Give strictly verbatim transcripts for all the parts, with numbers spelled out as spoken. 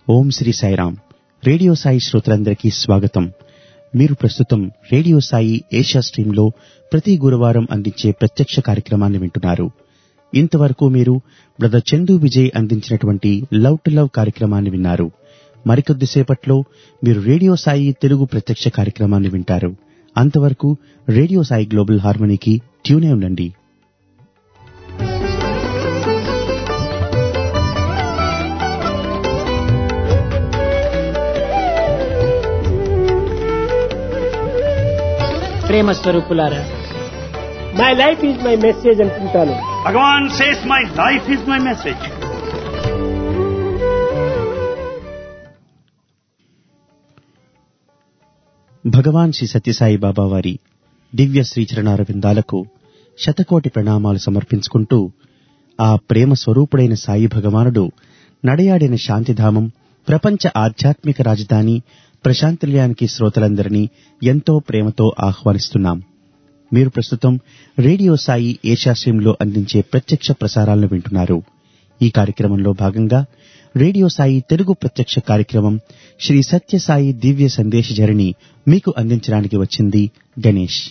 ఓం Shri Sairam. Radio Sai శ్రోతలందరికీ స్వాగతం. మీరు ప్రస్తుతం రేడియో సాయి ఏషియా స్ట్రీమ్లో ప్రతి గురువారం అందించే ప్రత్యక్ష కార్యక్రమాన్ని వింటున్నారు. ఇంతవరకు మీరు బ్రదర్ చందు విజయ్ అందించినటువంటి లవ్ టు లవ్ కార్యక్రమాన్ని విన్నారు. మరికొద్దిసేపట్లో మీరు రేడియో సాయి తెలుగు ప్రత్యక్ష కార్యక్రమాన్ని వింటారు. అంతవరకు రేడియో సాయి గ్లోబల్ హార్మనీకి ట్యూనే ఉండండి. ప్రేమ స్వరూపులారా, my life is my message అంటుంటాను. Bhagwan says my life is my message. Bhagwan Shri Sathya Sai Baba వారి దివ్య శ్రీచరణారవిందాలకు శతకోటి ప్రణామాలు సమర్పించుకుంటూ, ఆ ప్రేమ స్వరూపుడైన సాయి భగవానుడు నడయాడిన శాంతిధామం, ప్రపంచ ఆధ్యాత్మిక రాజధాని ప్రశాంతిలయానికి శ్రోతలందరినీ ఎంతో ప్రేమతో ఆహ్వానిస్తున్నాం. మీరు ప్రస్తుతం రేడియో సాయి ఏషియా స్ట్రీమ్లో అందించే ప్రత్యక్ష ప్రసారాలను వింటున్నారు. ఈ కార్యక్రమంలో భాగంగా రేడియో సాయి తెలుగు ప్రత్యక్ష కార్యక్రమం శ్రీ సత్య సాయి దివ్య సందేశ ఝరిని మీకు అందించడానికి వచ్చింది గణేష్.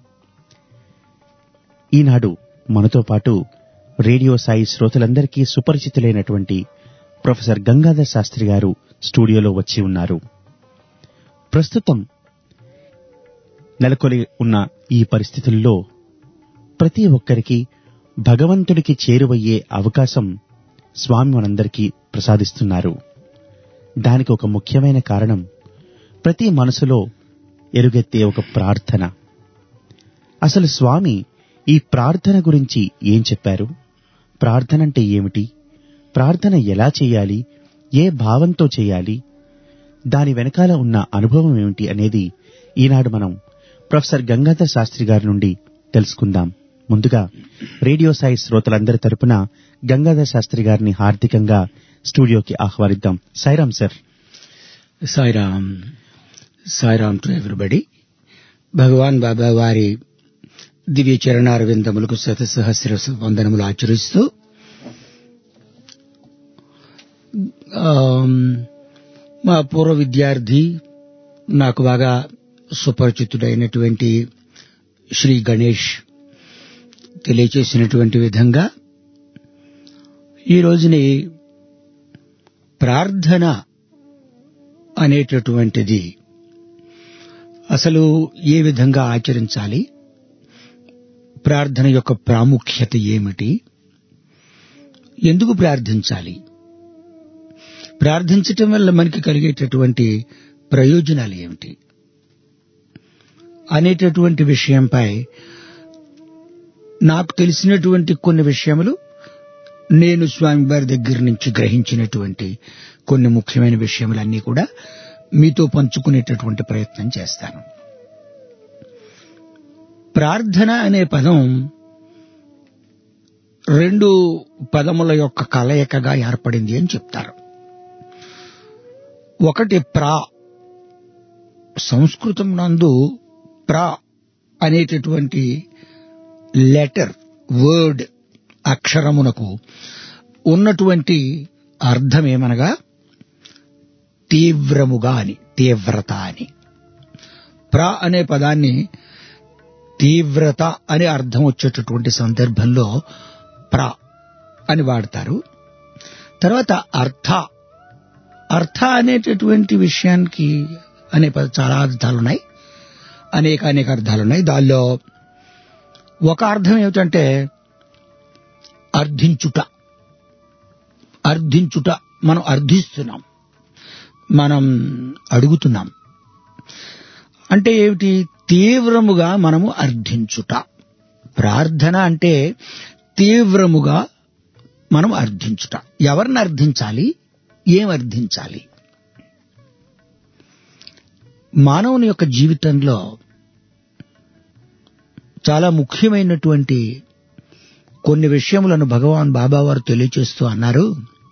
ఈనాడు మనతో పాటు రేడియో సాయి శ్రోతలందరికీ సుపరిచితులైనటువంటి ప్రొఫెసర్ గంగాధర్ శాస్త్రి గారు స్టూడియోలో వచ్చి ఉన్నారు. ప్రస్తుతం నెలకొని ఉన్న ఈ పరిస్థితుల్లో ప్రతి ఒక్కరికి భగవంతుడికి చేరువయ్యే అవకాశం స్వామి మనందరికీ ప్రసాదిస్తున్నారు. దానికి ఒక ముఖ్యమైన కారణం ప్రతి మనసులో ఎలుగెత్తే ఒక ప్రార్థన. అసలు స్వామి ఈ ప్రార్థన గురించి ఏం చెప్పారు? ప్రార్థన అంటే ఏమిటి? ప్రార్థన ఎలా చేయాలి? ఏ భావంతో చేయాలి? దాని వెనకాల ఉన్న అనుభవం ఏమిటి అనేది ఈనాడు మనం ప్రొఫెసర్ గంగాధర్ శాస్త్రి గారి నుండి తెలుసుకుందాం. ముందుగా రేడియో సాయి శ్రోతలందరి తరపున గంగాధర్ శాస్త్రి గారిని హార్దికంగా స్టూడియోకి ఆహ్వానిద్దాం. Sairam sir. Sairam. Sairam to everybody. Bhagwan Baba వారి దివ్య చరణారవిందములకు శత సహస్ర వందనములు ఆచరిస్తూ మా పూర్వ విద్యార్థి, నాకు బాగా సుపరిచితుడైనటువంటి శ్రీ గణేష్ తెలియచేసినటువంటి విధంగా ఈ రోజుని ప్రార్థన అనేటటువంటిది అసలు ఏ విధంగా ఆచరించాలి, ప్రార్థన యొక్క ప్రాముఖ్యత ఏమిటి, ఎందుకు ప్రార్థించాలి, ప్రార్థించటం వల్ల మనకి కలిగేటటువంటి ప్రయోజనాలు ఏమిటి అనేటటువంటి విషయంపై నాకు తెలిసినటువంటి కొన్ని విషయములు, నేను స్వామివారి దగ్గర నుంచి గ్రహించినటువంటి కొన్ని ముఖ్యమైన విషయములన్నీ కూడా మీతో పంచుకునేటటువంటి ప్రయత్నం చేస్తాను. ప్రార్థన అనే పదం రెండు పదముల యొక్క కలయికగా ఏర్పడింది అని చెప్తారు. ఒకటి ప్రా, సంస్కృతం నందు ప్రా అనేటటువంటి లెటర్, వర్డ్, అక్షరమునకు ఉన్నటువంటి అర్థమేమనగా తీవ్రముగా అని, తీవ్రత అని. ప్రా అనే పదాన్ని తీవ్రత అనే అర్థం వచ్చేటటువంటి సందర్భంలో ప్రా అని వాడతారు. తర్వాత అర్థ, అర్థ అనేటటువంటి విషయానికి అనే చాలా అర్థాలున్నాయి, అనేక అనేక అర్థాలున్నాయి. దానిలో ఒక అర్థం ఏమిటంటే అర్థించుట. అర్థించుట, మనం అర్థిస్తున్నాం, మనం అడుగుతున్నాం. అంటే ఏమిటి? తీవ్రముగా మనము అర్థించుట. ప్రార్థన అంటే తీవ్రముగా మనం అర్థించుట. ఎవరిని అర్థించాలి, ఏం అర్థించాలి? మానవుని యొక్క జీవితంలో చాలా ముఖ్యమైనటువంటి కొన్ని విషయములను భగవాన్ బాబా వారు తెలియచేస్తూ అన్నారు.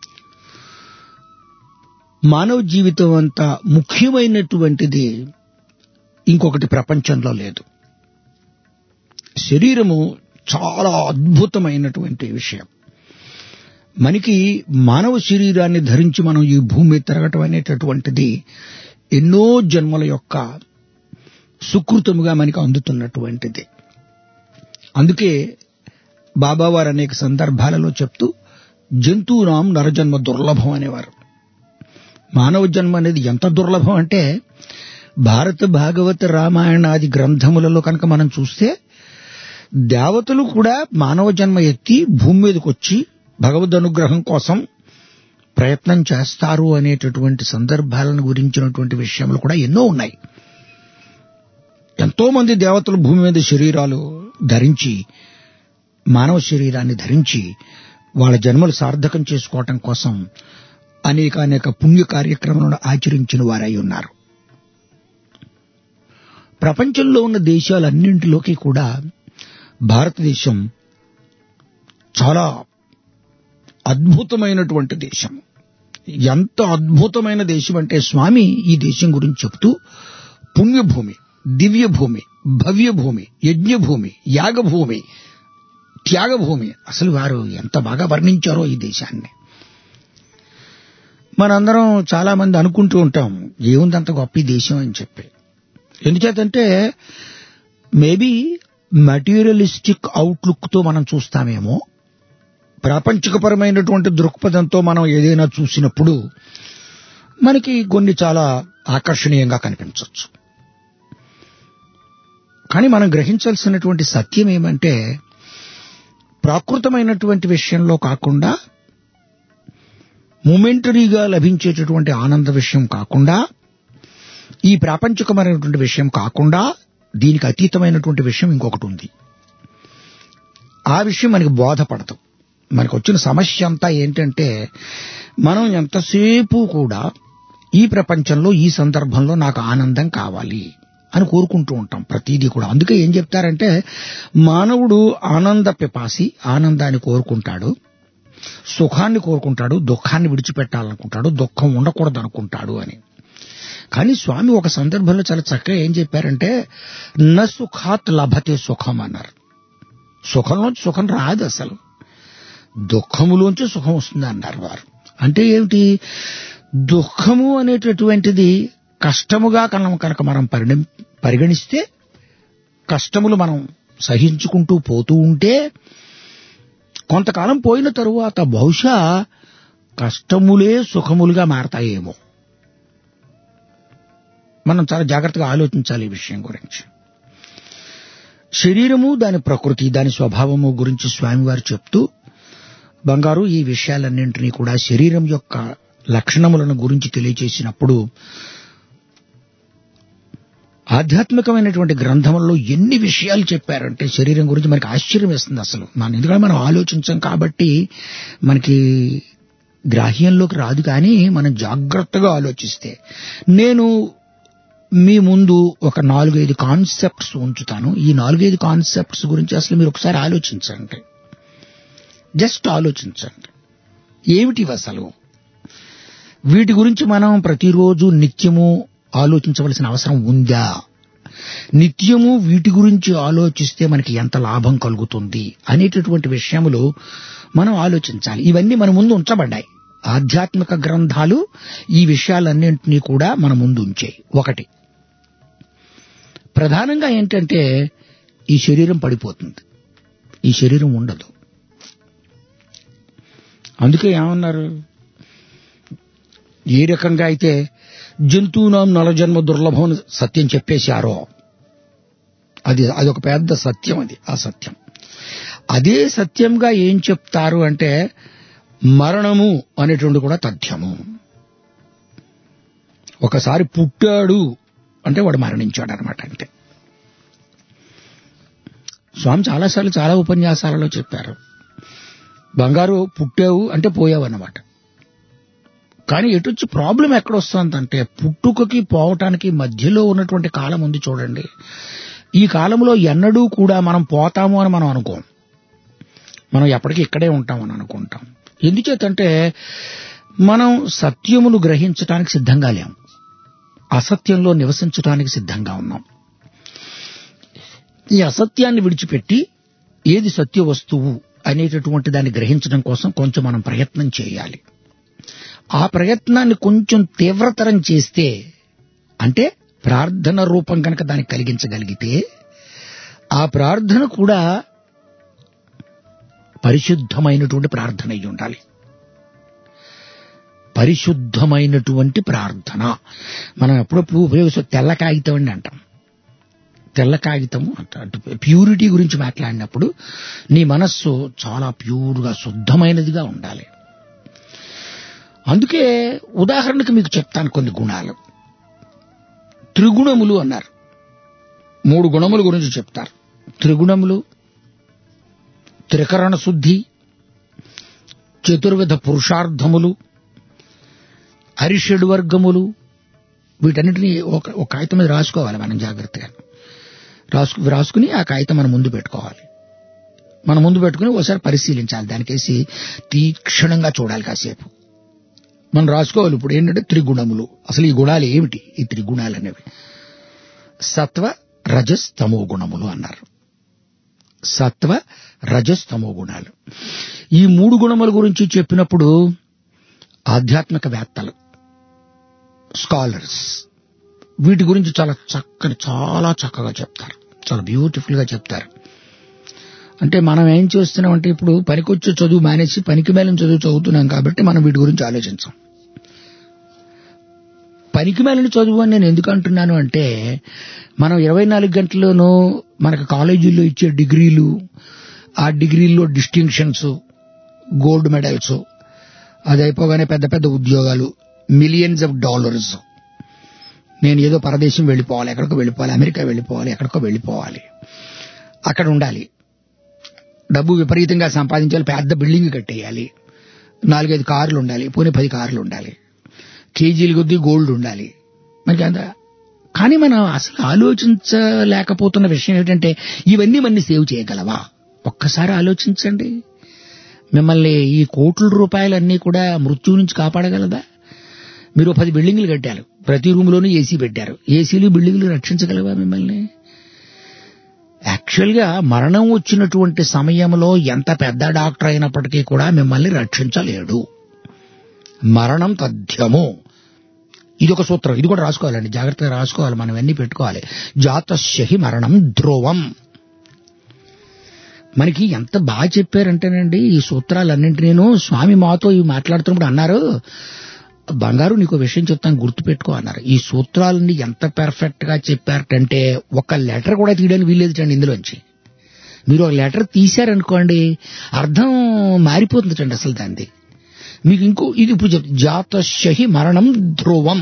మానవ జీవితం అంతా ముఖ్యమైనటువంటిది ఇంకొకటి ప్రపంచంలో లేదు. శరీరము చాలా అద్భుతమైనటువంటి విషయం. మనకి మానవ శరీరాన్ని ధరించి మనం ఈ భూమి మీద తిరగటం అనేటటువంటిది ఎన్నో జన్మల యొక్క సుకృతముగా మనకి అందుతున్నటువంటిది. అందుకే బాబావారు అనేక సందర్భాలలో చెప్తూ జంతువునాం నరజన్మ దుర్లభం అనేవారు. మానవ జన్మ అనేది ఎంత దుర్లభం అంటే భారత భాగవత రామాయణాది గ్రంథములలో కనుక మనం చూస్తే దేవతలు కూడా మానవ జన్మ ఎత్తి భూమి మీదకి వచ్చి భగవద్ అనుగ్రహం కోసం ప్రయత్నం చేస్తారు అనేటటువంటి సందర్భాలను గురించినటువంటి విషయములు కూడా ఎన్నో ఉన్నాయి. ఎంతో మంది దేవతలు భూమి మీద శరీరాలు ధరించి మానవ శరీరాన్ని ధరించి వాళ్ళ జన్మలు సార్థకం చేసుకోవటం కోసం అనేక అనేక పుణ్య కార్యక్రమాలను ఆచరించిన వారై ఉన్నారు. ప్రపంచంలో ఉన్న దేశాలన్నింటిలోకి కూడా భారతదేశం చాలా అద్భుతమైనటువంటి దేశం. ఎంత అద్భుతమైన దేశం అంటే స్వామి ఈ దేశం గురించి చెప్తూ పుణ్యభూమి, దివ్యభూమి, భవ్యభూమి, యజ్ఞభూమి, యాగభూమి, త్యాగభూమి, అసలు వారు ఎంత బాగా వర్ణించారో ఈ దేశాన్ని. మనందరం చాలా మంది అనుకుంటూ ఉంటాం ఏముందంత గొప్ప ఈ దేశం అని చెప్పి. ఎందుచేతంటే మేబీ మెటీరియలిస్టిక్ అవుట్లుక్ తో మనం చూస్తామేమో, ప్రాపంచికపరమైనటువంటి దృక్పథంతో మనం ఏదైనా చూసినప్పుడు మనకి కొన్ని చాలా ఆకర్షణీయంగా కనిపించవచ్చు. కానీ మనం గ్రహించాల్సినటువంటి సత్యం ఏమంటే ప్రాకృతమైనటువంటి విషయంలో కాకుండా, మొమెంటరీగా లభించేటటువంటి ఆనంద విషయం కాకుండా, ఈ ప్రాపంచికమైనటువంటి విషయం కాకుండా దీనికి అతీతమైనటువంటి విషయం ఇంకొకటి ఉంది. ఆ విషయం మనకి బోధపడదు. మనకు వచ్చిన సమస్య అంతా ఏంటంటే మనం ఎంతసేపు కూడా ఈ ప్రపంచంలో ఈ సందర్భంలో నాకు ఆనందం కావాలి అని కోరుకుంటూ ఉంటాం ప్రతిదీ కూడా. అందుకే ఏం చెప్తారంటే మానవుడు ఆనంద పిపాసి, ఆనందాన్ని కోరుకుంటాడు, సుఖాన్ని కోరుకుంటాడు, దుఃఖాన్ని విడిచిపెట్టాలనుకుంటాడు, దుఃఖం ఉండకూడదు అనుకుంటాడు అని. కానీ స్వామి ఒక సందర్భంలో చాలా చక్కగా ఏం చెప్పారంటే న సుఖాత్ లభతే సుఖం అన్నారు. సుఖంలోంచి సుఖం రాదు, అసలు దుఃఖములోంచి సుఖం వస్తుంది అన్నారు వారు. అంటే ఏమిటి, దుఃఖము అనేటటువంటిది కష్టముగా కనుక మనం పరిణ పరిగణిస్తే కష్టములు మనం సహించుకుంటూ పోతూ ఉంటే కొంతకాలం పోయిన తరువాత బహుశా కష్టములే సుఖములుగా మారతాయేమో. మనం చాలా జాగ్రత్తగా ఆలోచించాలి ఈ విషయం గురించి. శరీరము, దాని ప్రకృతి, దాని స్వభావము గురించి స్వామివారు చెప్తూ బంగారు ఈ విషయాలన్నింటినీ కూడా శరీరం యొక్క లక్షణములను గురించి తెలియజేసినప్పుడు ఆధ్యాత్మికమైనటువంటి గ్రంథములలో ఎన్ని విషయాలు చెప్పారంటే శరీరం గురించి మనకి ఆశ్చర్యం వేస్తుంది అసలు. మనం ఎందుకంటే మనం ఆలోచించాం కాబట్టి మనకి గ్రాహ్యంలోకి రాదు. కానీ మనం జాగ్రత్తగా ఆలోచిస్తే నేను మీ ముందు ఒక నాలుగైదు కాన్సెప్ట్స్ ఉంచుతాను. ఈ నాలుగైదు కాన్సెప్ట్స్ గురించి అసలు మీరు ఒకసారి ఆలోచించండి, జస్ట్ ఆలోచించండి. ఏమిటి అసలు వీటి గురించి మనం ప్రతిరోజు నిత్యము ఆలోచించవలసిన అవసరం ఉందా? నిత్యము వీటి గురించి ఆలోచిస్తే మనకి ఎంత లాభం కలుగుతుంది అనేటటువంటి విషయములు మనం ఆలోచించాలి. ఇవన్నీ మన ముందు ఉంచబడ్డాయి. ఆధ్యాత్మిక గ్రంథాలు ఈ విషయాలన్నింటినీ కూడా మన ముందు ఉంచాయి. ఒకటి ప్రధానంగా ఏంటంటే ఈ శరీరం పడిపోతుంది, ఈ శరీరం ఉండదు. అందుకే ఏమన్నారు, ఏ రకంగా అయితే జంతువునాం నరజన్మ దుర్లభం సత్యం చెప్పేశారో అది అదొక పెద్ద సత్యం. అది ఆ సత్యం అదే సత్యంగా ఏం చెప్తారు అంటే మరణము అనేటువంటి కూడా తథ్యము. ఒకసారి పుట్టాడు అంటే వాడు మరణించాడు అనమాట. అంటే స్వామి చాలాసార్లు చాలా ఉపన్యాసాలలో చెప్పారు, బంగారు పుట్టావు అంటే పోయావు అన్నమాట. కానీ ఎటొచ్చి ప్రాబ్లం ఎక్కడొస్తుందంటే పుట్టుకకి పోవటానికి మధ్యలో ఉన్నటువంటి కాలం ఉంది చూడండి. ఈ కాలంలో ఎన్నడూ కూడా మనం పోతాము అని మనం అనుకోం, మనం ఎప్పటికీ ఇక్కడే ఉంటామని అనుకుంటాం. ఎందుచేతంటే మనం సత్యమును గ్రహించడానికి సిద్ధంగా లేం, అసత్యంలో నివసించడానికి సిద్ధంగా ఉన్నాం. ఈ అసత్యాన్ని విడిచిపెట్టి ఏది సత్య వస్తువు అనేటటువంటి దాన్ని గ్రహించడం కోసం కొంచెం మనం ప్రయత్నం చేయాలి. ఆ ప్రయత్నాన్ని కొంచెం తీవ్రతరం చేస్తే, అంటే ప్రార్థన రూపం కనుక దానికి కలిగించగలిగితే, ఆ ప్రార్థన కూడా పరిశుద్ధమైనటువంటి ప్రార్థన అయి ఉండాలి. పరిశుద్ధమైనటువంటి ప్రార్థన. మనం ఎప్పుడప్పుడు ఉపయోగిస్తూ తెల్ల కాగితం అండి అంటాం. తెల్ల కాగితము అంట ప్యూరిటీ గురించి మాట్లాడినప్పుడు నీ మనస్సు చాలా ప్యూర్గా శుద్ధమైనదిగా ఉండాలి. అందుకే ఉదాహరణకు మీకు చెప్తాను కొన్ని గుణాలు. త్రిగుణములు అన్నారు. మూడు గుణముల గురించి చెప్తారు. త్రిగుణములు, త్రికరణ శుద్ధి, చతుర్విధ పురుషార్థములు, అరిషడ్ వర్గములు. వీటన్నిటినీ ఒక ఒక కాగితం మీద రాసుకోవాలి మనం జాగ్రత్తగా. రాసుకు రాసుకుని ఆ కాగితం మనం ముందు పెట్టుకోవాలి. మనం ముందు పెట్టుకుని ఒకసారి పరిశీలించాలి. దానికేసి తీక్షణంగా చూడాలి కాసేపు. మనం రాసుకోవాలి. ఇప్పుడు ఏంటంటే త్రిగుణములు. అసలు ఈ గుణాలు ఏమిటి? ఈ త్రిగుణాలు అనేవి సత్వ రజస్ తమో గుణములు అన్నారు. సత్వ రజస్ తమో గుణాలు. ఈ మూడు గుణముల గురించి చెప్పినప్పుడు ఆధ్యాత్మిక వేత్తలు, స్కాలర్స్ వీటి గురించి చాలా చక్కని చాలా చక్కగా చెప్తారు. చాలా బ్యూటిఫుల్ గా చెప్తారు. అంటే మనం ఏం చేస్తున్నామంటే ఇప్పుడు పనికొచ్చే చదువు మానేసి పనికి మేలిన చదువు చదువుతున్నాం కాబట్టి మనం వీటి గురించి ఆలోచించాం. పనికి మేలిన చదువు అని నేను ఎందుకు అంటున్నాను అంటే, మనం ఇరవై నాలుగు గంటల్లోనూ మనకు కాలేజీల్లో ఇచ్చే డిగ్రీలు, ఆ డిగ్రీల్లో డిస్టింక్షన్స్, గోల్డ్ మెడల్స్, అది అయిపోగానే పెద్ద పెద్ద ఉద్యోగాలు, మిలియన్స్ ఆఫ్ డాలర్స్. నేను ఏదో పరదేశం వెళ్ళిపోవాలి, ఎక్కడికో వెళ్ళిపోవాలి, అమెరికా వెళ్ళిపోవాలి, ఎక్కడికో వెళ్ళిపోవాలి, అక్కడ ఉండాలి, డబ్బు విపరీతంగా సంపాదించాలి, పెద్ద బిల్డింగ్ కట్టేయాలి, నాలుగైదు కార్లు ఉండాలి, పోనీ పది కార్లు ఉండాలి, కేజీల కొద్దీ గోల్డ్ ఉండాలి మనకి అంత. కానీ మనం అసలు ఆలోచించలేకపోతున్న విషయం ఏమిటంటే, ఇవన్నీ మనని సేవ్ చేయగలవా? ఒక్కసారి ఆలోచించండి. మిమ్మల్ని ఈ కోట్ల రూపాయలన్నీ కూడా మృత్యు నుంచి కాపాడగలదా? మీరు పది బిల్డింగ్లు కట్టారు, ప్రతి రూమ్లోనూ ఏసీ పెట్టారు. ఏసీలు బిల్డింగ్లు రక్షించగలవా మిమ్మల్ని? యాక్చువల్ గా మరణం వచ్చినటువంటి సమయంలో ఎంత పెద్ద డాక్టర్ అయినప్పటికీ కూడా మిమ్మల్ని రక్షించలేడు. మరణం తథ్యము. ఇది ఒక సూత్రం. ఇది కూడా రాసుకోవాలండి, జాగ్రత్తగా రాసుకోవాలి. మనం అన్ని పెట్టుకోవాలి. జాతస్య మరణం ధ్రువం. మనకి ఎంత బాగా చెప్పారంటేనండి ఈ సూత్రాలన్నింటినీను. స్వామి మాతో ఇవి మాట్లాడుతున్నప్పుడు అన్నారు, బంగారు నీకు విషయం చెప్తాను గుర్తుపెట్టుకో అన్నారు. ఈ సూత్రాలని ఎంత పెర్ఫెక్ట్ గా చెప్పారంటే ఒక లెటర్ కూడా తీయడానికి వీల్లేదు చండి ఇందులోంచి. మీరు ఒక లెటర్ తీశారనుకోండి అర్థం మారిపోతుందండి అసలు దాన్ని. మీకు ఇంకో ఇది ఇప్పుడు చెప్ జాతస్య మరణం ధ్రువం.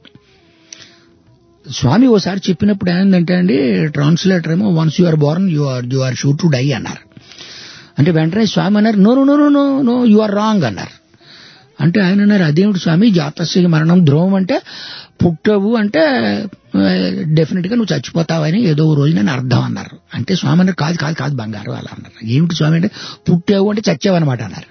స్వామి ఓసారి చెప్పినప్పుడు ఏంటంటే అండి, ట్రాన్స్లేటర్ ఏమో once you are born you are you are sure to die అన్నారు. అంటే వెంటనే స్వామి అన్నారు no no no no no you are wrong అన్నారు. అంటే ఆయన అన్నారు అదేమిటి స్వామి, జాతస్య మరణం ధ్రువం అంటే పుట్టవు అంటే డెఫినెట్ గా నువ్వు చచ్చిపోతావని ఏదో రోజు నేను అర్థం అన్నారు. అంటే స్వామి అన్నారు కాదు కాదు కాదు బంగారు అలా అన్నారు. ఏమిటి స్వామి అంటే పుట్టావు అంటే చచ్చావు అనమాట అన్నారు.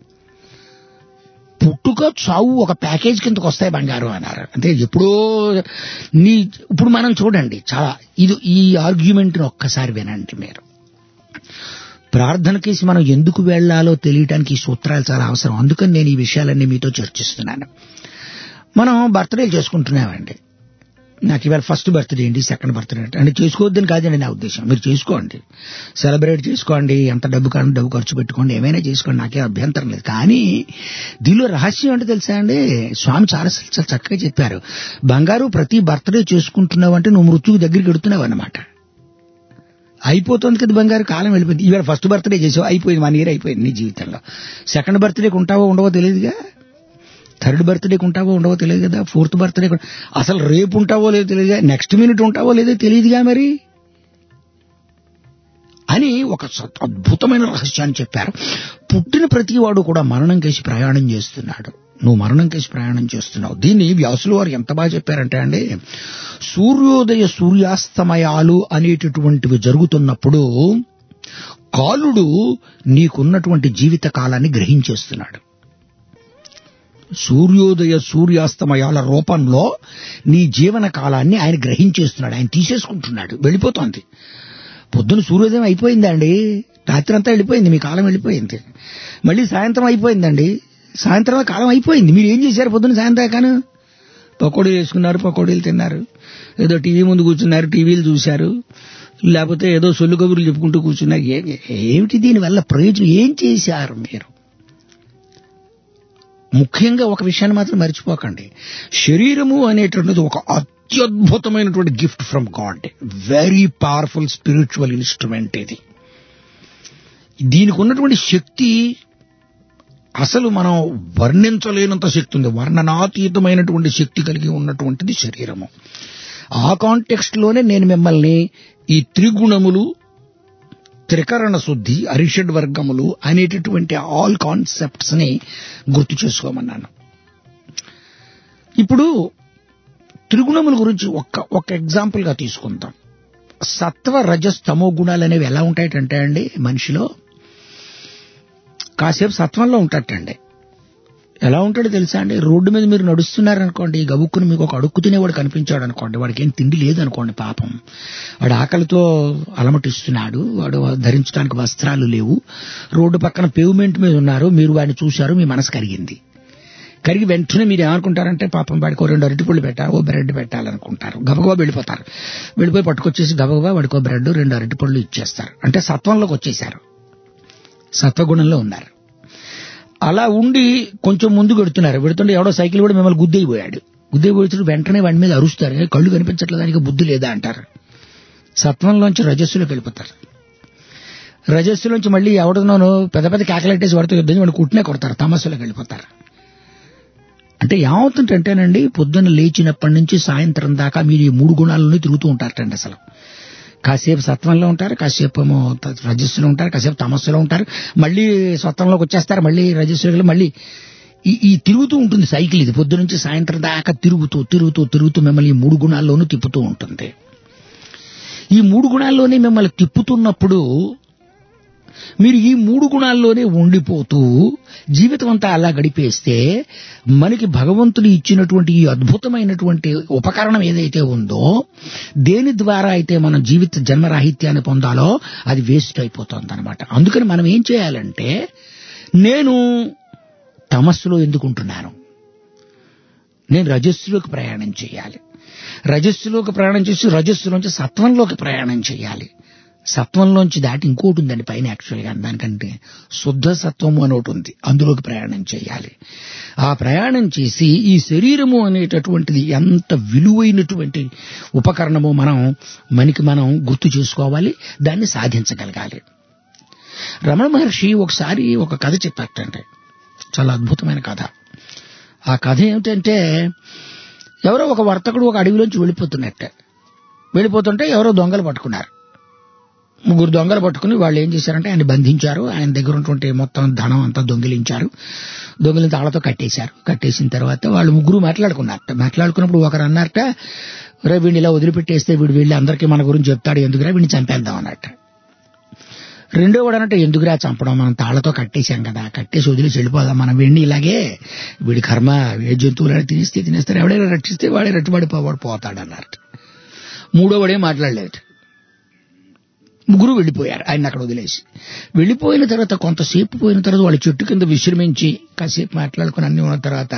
పుట్టుక చావు ఒక ప్యాకేజ్ కిందకు వస్తాయి బంగారు అన్నారు. అంటే ఎప్పుడో నీ ఇప్పుడు మనం చూడండి చాలా ఇది ఈ ఆర్గ్యుమెంట్ ని ఒక్కసారి వినండి మీరు. ప్రార్థన కేసి మనం ఎందుకు వెళ్లాలో తెలియటానికి ఈ సూత్రాలు చాలా అవసరం. అందుకని నేను ఈ విషయాలన్నీ మీతో చర్చిస్తున్నాను. మనం బర్త్డేలు చేసుకుంటున్నామండి. నాకు ఇవాళ ఫస్ట్ బర్త్డే ఏంటి, సెకండ్ బర్త్డే ఏంటి అంటే చేసుకోవద్దని కాదండి నా ఉద్దేశం. మీరు చేసుకోండి, సెలబ్రేట్ చేసుకోండి, ఎంత డబ్బు కానీ డబ్బు ఖర్చు పెట్టుకోండి, ఏమైనా చేసుకోండి, నాకే అభ్యంతరం లేదు. కానీ దీనిలో రహస్యం ఏంటో తెలుసా అండి, స్వామి చాలా చాలా చక్కగా చెప్పారు. బంగారు ప్రతి బర్త్డే చేసుకుంటున్నావు అంటే నువ్వు మృత్యువు దగ్గరికి ఎడుతున్నావు అన్నమాట. అయిపోతుంది కదా బంగారు, కాలం వెళ్ళిపోయింది. ఇవాళ ఫస్ట్ బర్త్డే చేసావు, అయిపోయింది, వన్ ఇయర్ అయిపోయింది నీ జీవితంలో. సెకండ్ బర్త్డేకి ఉంటావో ఉండవో తెలియదుగా, థర్డ్ బర్త్డేకి ఉంటావో ఉండవో తెలియదు కదా, ఫోర్త్ బర్త్డే అసలు రేపు ఉంటావో లేదో తెలియదుగా, నెక్స్ట్ మినిట్ ఉంటావో లేదో తెలియదుగా మరి అని ఒక అద్భుతమైన రహస్యాన్ని చెప్పారు. పుట్టిన ప్రతి వాడు కూడా మరణం కేసి ప్రయాణం చేస్తున్నాడు. నువ్వు మరణం కేసి ప్రయాణం చేస్తున్నావు. దీన్ని వ్యాసులు వారు ఎంత బాగా చెప్పారంటే అండి, సూర్యోదయ సూర్యాస్తమయాలు అనేటటువంటివి జరుగుతున్నప్పుడు కాలుడు నీకున్నటువంటి జీవిత కాలాన్ని గ్రహించేస్తున్నాడు. సూర్యోదయ సూర్యాస్తమయాల రూపంలో నీ జీవన కాలాన్ని ఆయన గ్రహించేస్తున్నాడు. ఆయన తీసేసుకుంటున్నాడు, వెళ్ళిపోతోంది. పొద్దున సూర్యోదయం అయిపోయిందండి, రాత్రి అంతా వెళ్ళిపోయింది, మీ కాలం వెళ్ళిపోయింది. మళ్ళీ సాయంత్రం అయిపోయిందండి, సాయంత్రం కాలం అయిపోయింది. మీరు ఏం చేశారు పొద్దున సాయంత్రం కాను? పకోడీలు వేసుకున్నారు, పకోడీలు తిన్నారు, ఏదో టీవీ ముందు కూర్చున్నారు, టీవీలు చూశారు, లేకపోతే ఏదో సొల్లు కబుర్లు చెప్పుకుంటూ కూర్చున్నారు. ఏమిటి దీనివల్ల ప్రయోజనం? ఏం చేశారు మీరు? ముఖ్యంగా ఒక విషయాన్ని మాత్రం మర్చిపోకండి, శరీరము అనేటువంటిది ఒక అత్యద్భుతమైనటువంటి gift from God, very powerful spiritual instrument. ఇది దీనికి ఉన్నటువంటి శక్తి అసలు మనం వర్ణించలేనంత శక్తి ఉంది, వర్ణనాతీతమైనటువంటి శక్తి కలిగి ఉన్నటువంటిది శరీరము. ఆ కాంటెక్స్ట్ లోనే నేను మిమ్మల్ని ఈ త్రిగుణములు, త్రికరణ శుద్ధి, అరిషడ్ వర్గములు అనేటటువంటి ఆల్ కాన్సెప్ట్స్ ని గుర్తు చేసుకోమన్నాను. ఇప్పుడు త్రిగుణముల గురించి ఒక్క ఒక్క ఎగ్జాంపుల్ గా తీసుకుందాం. సత్వ రజస్ తమో గుణాలు అనేవి ఎలా ఉంటాయంటే అండి, మనిషిలో కాసేపు సత్వంలో ఉంటాటండి. ఎలా ఉంటాడో తెలుసా అండి? రోడ్డు మీద మీరు నడుస్తున్నారనుకోండి, గబుక్కుని మీకు ఒక అడుక్కు తినేవాడు కనిపించాడు అనుకోండి, వాడికి ఏం తిండి లేదనుకోండి, పాపం వాడు ఆకలితో అలమటిస్తున్నాడు, వాడు ధరించడానికి వస్త్రాలు లేవు, రోడ్డు పక్కన పేవ్మెంట్ మీద ఉన్నారు, మీరు వాడిని చూశారు, మీ మనసు కరిగింది. కరిగి వెంటనే మీరు ఏమనుకుంటారంటే, పాపం వాడికి ఓ రెండు అరటిపళ్ళు పెట్టాలి, ఓ బ్రెడ్ పెట్టాలనుకుంటారు. గబగబా వెళ్ళిపోతారు, వెళ్ళిపోయి పట్టుకొచ్చేసి గబగబా వాడికి ఓ బ్రెడ్ రెండు అరటిపళ్ళు ఇచ్చేస్తారు. అంటే సత్వంలోకి వచ్చేశారు, సత్వగుణంలో ఉన్నారు. అలా ఉండి కొంచెం ముందు పెడుతున్నారు, పెడుతుంటే ఎవడో సైకిల్ కూడా మిమ్మల్ని గుద్దైపోయాడు, గుద్దైపోయి వెంటనే వాడి మీద అరుస్తారు, కళ్ళు కనిపించట్లేదు, దానికి బుద్ధి లేదా అంటారు. సత్వంలోంచి రజస్సులోకి వెళ్ళిపోతారు. రజస్సులోంచి మళ్ళీ ఎవడనోనో పెద్ద పెద్ద కేకలెట్టేసి వాడితో యుద్ధం వాడిని కుట్టినే కొడతారు, తమస్సులోకి వెళ్ళిపోతారు. అంటే ఏమవుతుంటంటేనండి, పొద్దున్న లేచినప్పటి నుంచి సాయంత్రం దాకా మీరు ఈ మూడు గుణాలని తిరుగుతూ ఉంటారటండి. అసలు కాసేపు సత్వంలో ఉంటారు, కాసేపు ఏమో రజస్సులో ఉంటారు, కాసేపు తమస్సులో ఉంటారు, మళ్ళీ సత్వంలోకి వచ్చేస్తారు, మళ్ళీ రజస్సులో, మళ్ళీ ఈ ఈ తిరుగుతూ ఉంటుంది సైకిల్. ఇది పొద్దు నుంచి సాయంత్రం దాకా తిరుగుతూ తిరుగుతూ తిరుగుతూ మిమ్మల్ని ఈ మూడు గుణాల్లోనూ తిప్పుతూ ఉంటుంది. ఈ మూడు గుణాల్లోనే మిమ్మల్ని తిప్పుతున్నప్పుడు మీరు ఈ మూడు గుణాల్లోనే ఉండిపోతూ జీవితం అంతా అలా గడిపేస్తే మనకి భగవంతుడు ఇచ్చినటువంటి ఈ అద్భుతమైనటువంటి ఉపకరణం ఏదైతే ఉందో, దేని ద్వారా అయితే మనం జీవిత జన్మరాహిత్యాన్ని పొందాలో అది వేస్ట్ అయిపోతుంది అనమాట. అందుకని మనం ఏం చేయాలంటే, నేను తమస్సులో ఎందుకుంటున్నాను, నేను రజస్సులోకి ప్రయాణం చేయాలి, రజస్సులోకి ప్రయాణం చేసి రజస్సులోంచి సత్వంలోకి ప్రయాణం చేయాలి. సత్వంలోంచి దాటి ఇంకోటి ఉందండి పైన, యాక్చువల్గా దానికంటే శుద్ధ సత్వము అని ఒకటి ఉంది, అందులోకి ప్రయాణం చేయాలి. ఆ ప్రయాణం చేసి ఈ శరీరము అనేటటువంటిది ఎంత విలువైనటువంటి ఉపకరణమో మనం మనకి మనం గుర్తు చేసుకోవాలి, దాన్ని సాధించగలగాలి. రమణ మహర్షి ఒకసారి ఒక కథ చెప్పారంటే, చాలా అద్భుతమైన కథ. ఆ కథ ఏమిటంటే, ఎవరో ఒక వర్తకుడు ఒక అడవిలోంచి వెళ్ళిపోతున్నట్టే, వెళ్ళిపోతుంటే ఎవరో దొంగలు పట్టుకున్నారు. ముగ్గురు దొంగలు పట్టుకుని వాళ్ళు ఏం చేశారంటే ఆయన బంధించారు, ఆయన దగ్గర ఉన్నటువంటి మొత్తం ధనం అంతా దొంగిలించారు, దొంగిలిన తాళ్లతో కట్టేశారు. కట్టేసిన తర్వాత వాళ్ళు ముగ్గురు మాట్లాడుకున్నారట. మాట్లాడుకున్నప్పుడు ఒకరు అన్నారట, రే వీడిని ఇలా వదిలిపెట్టేస్తే వీడు వీళ్ళు అందరికీ మన గురించి చెప్తాడు, ఎందుకురా వీడిని చంపేద్దాం అన్నట్ట. రెండో వాడు అన్నట్టు, ఎందుకురా చంపడం, మనం తాళ్లతో కట్టేశాం కదా, కట్టేసి వదిలేసి వెళ్ళిపోదాం, మనం వీడిని ఇలాగే, వీడి కర్మ, ఏ జంతువులని తినేస్తే తినేస్తారు, ఎవడైనా రక్షిస్తే వాడే రట్టుబడిపోవాడు పోతాడు అన్నట్టు. మూడో వాడే మాట్లాడలేదు. ముగ్గురు వెళ్ళిపోయారు ఆయన అక్కడ వదిలేసి. వెళ్ళిపోయిన తర్వాత కొంతసేపు పోయిన తర్వాత వాళ్ళు చెట్టు కింద విశ్రమించి కాసేపు మాట్లాడుకుని అన్ని ఉన్న తర్వాత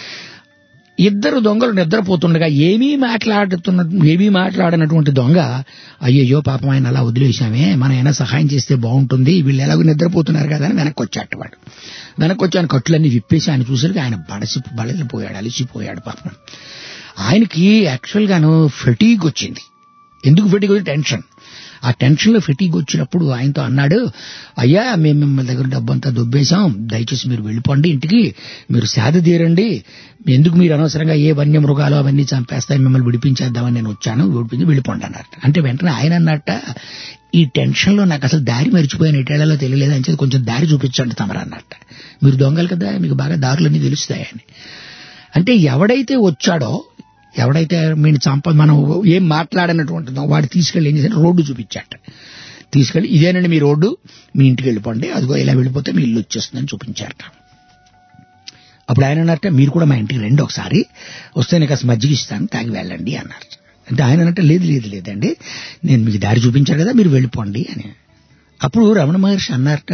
ఇద్దరు దొంగలు నిద్రపోతుండగా ఏమీ మాట్లాడుతున్న ఏమీ మాట్లాడినటువంటి దొంగ, అయ్యయ్యో పాపం ఆయన అలా వదిలేశామే, మనం ఏమైనా సహాయం చేస్తే బాగుంటుంది, వీళ్ళు ఎలాగో నిద్రపోతున్నారు కదా అని వెనక్కి వచ్చాడు. వాడు వెనక్కి వచ్చి ఆయన కట్టులన్నీ విప్పేసి ఆయన చూసరికి ఆయన బడసి బడలిపోయాడు, అలిసిపోయాడు పాపం. ఆయనకి యాక్చువల్ గాను ఫెటీగ్ వచ్చింది. ఎందుకు ఫెటీగ్ వచ్చి? టెన్షన్. ఆ టెన్షన్ లో ఫెటీగ్ వచ్చినప్పుడు ఆయనతో అన్నాడు, అయ్యా మేము మిమ్మల్ని దగ్గర డబ్బంతా దొబ్బేశాం, దయచేసి మీరు వెళ్ళిపోండి ఇంటికి, మీరు సేద తీరండి, ఎందుకు మీరు అనవసరంగా ఏ వన్య మృగాలు అవన్నీ చంపేస్తాయి, మిమ్మల్ని విడిపించేద్దామని నేను వచ్చాను, విడిపించి వెళ్ళిపోండి అన్నట్ట. అంటే వెంటనే ఆయన అన్నట్ట, ఈ టెన్షన్ లో నాకు అసలు దారి మర్చిపోయాను, ఎటేళ్లలో తెలియలేదు అని చెప్పి కొంచెం దారి చూపించండి తమరు అన్నట్ట. మీరు దొంగలు కదా, మీకు బాగా దారులన్నీ తెలుస్తాయని. అంటే ఎవడైతే వచ్చాడో, ఎవడైతే మీరు చంప మనం ఏం మాట్లాడినటువంటిదో వాడు తీసుకెళ్ళి ఏం చేశాడు, రోడ్డు చూపించాట. తీసుకెళ్ళి ఇదేనండి మీ రోడ్డు, మీ ఇంటికి వెళ్ళిపోండి, అదిగో ఇలా వెళ్ళిపోతే మీ ఇల్లు వచ్చేస్తుందని చూపించారట. అప్పుడు ఆయన అన్నట్ట, మీరు కూడా మా ఇంటికి రండి ఒకసారి, వస్తే నీకు అసలు మజ్జిగ ఇస్తాను తాగి వెళ్ళండి అన్నారు. అంటే ఆయన అంటే లేదు లేదు లేదండి, నేను మీకు దారి చూపించాను కదా, మీరు వెళ్ళిపోండి అని. అప్పుడు రమణ మహర్షి అన్నారట,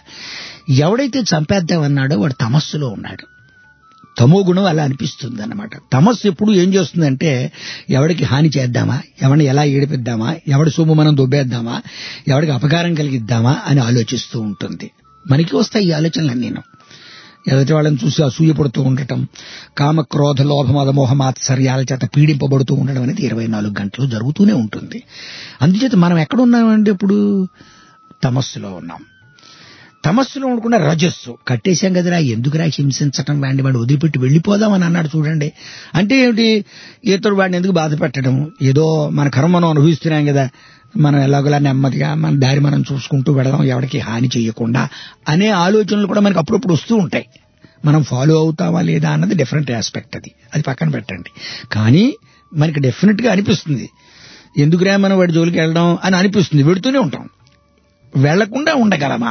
ఎవడైతే చంపేద్దామన్నాడో వాడు తమస్సులో ఉన్నాడు. తమో గుణం అలా అనిపిస్తుంది అన్నమాట. తమస్సు ఎప్పుడు ఏం చేస్తుందంటే, ఎవడికి హాని చేద్దామా, ఎవరిని ఎలా ఏడిపిద్దామా, ఎవడి సొమ్ము మనం దొబ్బేద్దామా, ఎవడికి అపకారం కలిగిద్దామా అని ఆలోచిస్తూ ఉంటుంది. మనకి వస్తాయి ఈ ఆలోచనలు. నేను ఎదుటి వాళ్ళని చూసి అసూయపడుతూ ఉండటం, కామ క్రోధ లోభ మద మోహ మాత్సర్యాల చేత పీడింపబడుతూ ఉండడం అనేది ఇరవై నాలుగు గంటలు జరుగుతూనే ఉంటుంది. అందుచేత మనం ఎక్కడున్నామంటే ఇప్పుడు తమస్సులో ఉన్నాం. తమస్సులో ఉండకుండా రజస్సు, కట్టేశాం కదరా, ఎందుకురా హింసించటం, వాడిని వాడిని వదిలిపెట్టి వెళ్ళిపోదామని అన్నాడు చూడండి. అంటే ఏమిటి, ఇతరుడు వాడిని ఎందుకు బాధ పెట్టడం, ఏదో మన కర్మ మనం అనుభవిస్తున్నాం కదా, మనం ఎలాగోలా నెమ్మదిగా మన దారి మనం చూసుకుంటూ వెళదాం, ఎవరికి హాని చేయకుండా అనే ఆలోచనలు కూడా మనకి అప్పుడప్పుడు వస్తూ ఉంటాయి. మనం ఫాలో అవుతామా లేదా అన్నది డిఫరెంట్ ఆస్పెక్ట్, అది అది పక్కన పెట్టండి. కానీ మనకి డెఫినెట్ గా అనిపిస్తుంది, ఎందుకురా మనం వాడి జోలికి వెళ్ళడం అని అనిపిస్తుంది. వెళుతూనే ఉంటాం. వెళ్లకుండా ఉండగలమా,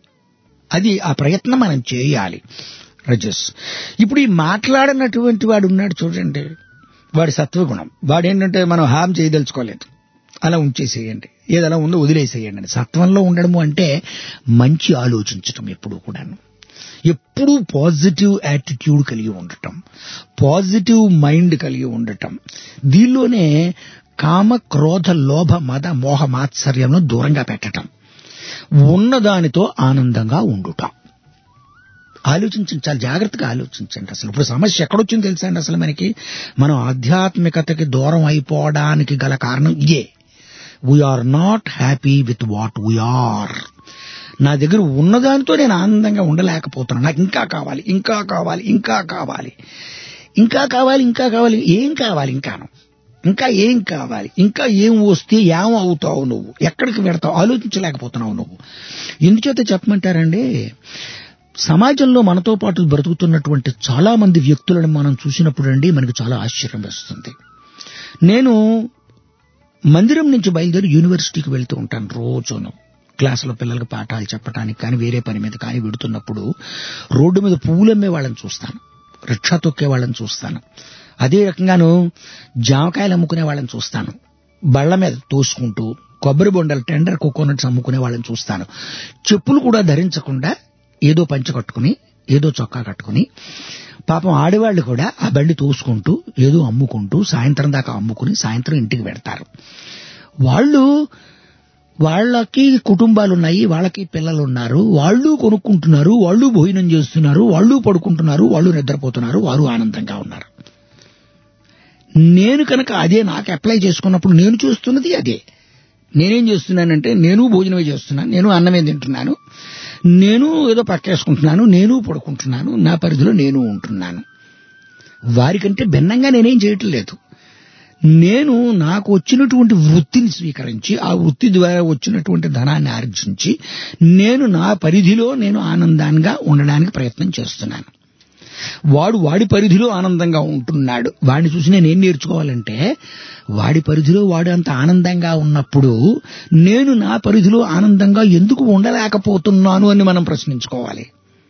అది ఆ ప్రయత్నం మనం చేయాలి. రజస్. ఇప్పుడు ఈ మాట్లాడినటువంటి వాడు ఉన్నాడు చూడండి, వాడి సత్వగుణం. వాడేంటంటే మనం హామ్ చేయదలుచుకోలేదు, అలా ఉంచేసేయండి, ఏదలా ఉందో వదిలేసేయండి అని. సత్వంలో ఉండడము అంటే మంచి ఆలోచించటం, ఎప్పుడు కూడాను ఎప్పుడూ పాజిటివ్ యాటిట్యూడ్ కలిగి ఉండటం, పాజిటివ్ మైండ్ కలిగి ఉండటం. దీనిలోనే కామ క్రోధ లోభ మద మోహ మాత్సర్యంను దూరంగా పెట్టటం, ఉన్నదానితో ఆనందంగా ఉండుట. ఆలోచించండి, చాలా జాగ్రత్తగా ఆలోచించండి. అసలు ఇప్పుడు సమస్య ఎక్కడొచ్చింది తెలుసా అండి, అసలు మనకి మనం ఆధ్యాత్మికతకి దూరం అయిపోవడానికి గల కారణం ఇదే. We are not happy with what we are. నా దగ్గర ఉన్నదానితో నేను ఆనందంగా ఉండలేకపోతున్నాను, నాకు ఇంకా కావాలి, ఇంకా కావాలి, ఇంకా కావాలి, ఇంకా కావాలి, ఇంకా కావాలి, ఏం కావాలి, ఇంకాను ఇంకా ఏం కావాలి, ఇంకా ఏం వస్తే ఏం అవుతావు నువ్వు, ఎక్కడికి వెడతావు, ఆలోచించలేకపోతున్నావు నువ్వు. ఎందుచేత చెప్పమంటారండి, సమాజంలో మనతో పాటు బ్రతుకుతున్నటువంటి చాలా మంది వ్యక్తులను మనం చూసినప్పుడు అండి మనకు చాలా ఆశ్చర్యం వేస్తుంది. నేను మందిరం నుంచి బయలుదేరి యూనివర్సిటీకి వెళ్తూ ఉంటాను రోజును. క్లాసులో పిల్లలకు పాఠాలు చెప్పడానికి కానీ వేరే పని మీద కానీ వెడుతున్నప్పుడు రోడ్డు మీద పువ్వులు అమ్మే వాళ్ళని చూస్తాను, రిక్షా తొక్కే వాళ్ళని చూస్తాను, అదే రకంగాను జామకాయలు అమ్ముకునే వాళ్ళని చూస్తాను, బళ్ల మీద తోసుకుంటూ కొబ్బరి బొండలు టెండర్ కోకోనట్స్ అమ్ముకునే వాళ్ళని చూస్తాను. చెప్పులు కూడా ధరించకుండా ఏదో పంచ కట్టుకుని ఏదో చొక్కా కట్టుకుని పాపం ఆడవాళ్లు కూడా ఆ బండి తోసుకుంటూ ఏదో అమ్ముకుంటూ సాయంత్రం దాకా అమ్ముకుని సాయంత్రం ఇంటికి పెడతారు. వాళ్ళు వాళ్ళకి కుటుంబాలున్నాయి, వాళ్ళకి పిల్లలు ఉన్నారు, వాళ్ళు కొనుక్కుంటున్నారు, వాళ్ళు భోజనం చేస్తున్నారు, వాళ్ళు పడుకుంటున్నారు, వాళ్ళు నిద్రపోతున్నారు, వారు ఆనందంగా ఉన్నారు. నేను కనుక అదే నాకు అప్లై చేసుకున్నప్పుడు నేను చూస్తున్నది అదే. నేనేం చేస్తున్నానంటే నేను భోజనమే చేస్తున్నాను, నేను అన్నమే తింటున్నాను, నేను ఏదో పక్కేసుకుంటున్నాను, నేను పడుకుంటున్నాను, నా పరిధిలో నేను ఉంటున్నాను. వారికంటే భిన్నంగా నేనేం చేయటం లేదు. నేను నాకు వచ్చినటువంటి వృత్తిని స్వీకరించి ఆ వృత్తి ద్వారా వచ్చినటువంటి ధనాన్ని ఆర్జించి నేను నా పరిధిలో నేను ఆనందంగా ఉండడానికి ప్రయత్నం చేస్తున్నాను. వాడు వాడి పరిధిలో ఆనందంగా ఉంటున్నాడు. వాడిని చూసి నేను ఏం నేర్చుకోవాలంటే, వాడి పరిధిలో వాడు అంత ఆనందంగా ఉన్నప్పుడు నేను నా పరిధిలో ఆనందంగా ఎందుకు ఉండలేకపోతున్నాను అని మనం ప్రశ్నించుకోవాలి.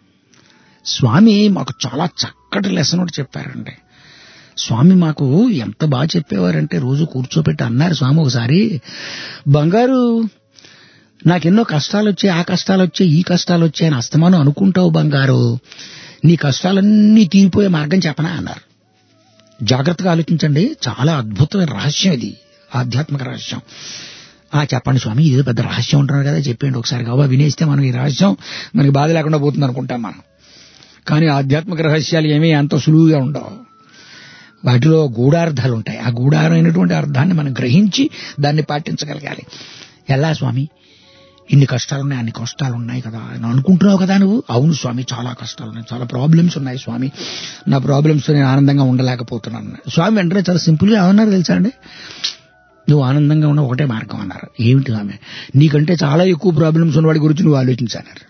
స్వామి మాకు చాలా చక్కటి లెసన్ ఒకటి చెప్పారండి. స్వామి మాకు ఎంత బాగా చెప్పేవారంటే, రోజు కూర్చోబెట్టి అన్నారు స్వామి ఒకసారి, బంగారు నాకెన్నో కష్టాలు వచ్చాయి, ఆ కష్టాలు వచ్చాయి, ఈ కష్టాలు వచ్చాయని అస్తమానం అనుకుంటావు బంగారు, నీ కష్టాలన్నీ తీరిపోయే మార్గం చెప్పనా అన్నారు. జాగ్రత్తగా ఆలోచించండి, చాలా అద్భుతమైన రహస్యం ఇది, ఆధ్యాత్మిక రహస్యం. ఆ చెప్పండి స్వామి, ఇదో పెద్ద రహస్యం ఉంటున్నారు కదా, చెప్పండి ఒకసారి. కావా వినేస్తే మనం ఈ రహస్యం మనకి బాధ లేకుండా పోతుంది అనుకుంటాం మనం. కానీ ఆధ్యాత్మిక రహస్యాలు ఏమీ అంత సులువుగా ఉండవు, వాటిలో గూఢార్థాలు ఉంటాయి. ఆ గూఢారైనటువంటి అర్థాన్ని మనం గ్రహించి దాన్ని పాటించగలగాలి. ఎలా స్వామి ఇన్ని కష్టాలున్నాయి, అన్ని కష్టాలున్నాయి కదా అని అనుకుంటున్నావు కదా నువ్వు. అవును స్వామి, చాలా కష్టాలున్నాయి, చాలా ప్రాబ్లమ్స్ ఉన్నాయి స్వామి, నా ప్రాబ్లమ్స్తో నేను ఆనందంగా ఉండలేకపోతున్నాను. స్వామి వెంటనే చాలా సింపుల్గా ఏమన్నారు తెలుసా అండి, నువ్వు ఆనందంగా ఉన్న ఒకటే మార్గం అన్నారు. ఏమిటి స్వామి, నీకంటే చాలా ఎక్కువ ప్రాబ్లమ్స్ ఉన్న వాడి గురించి నువ్వు ఆలోచించన్నారు.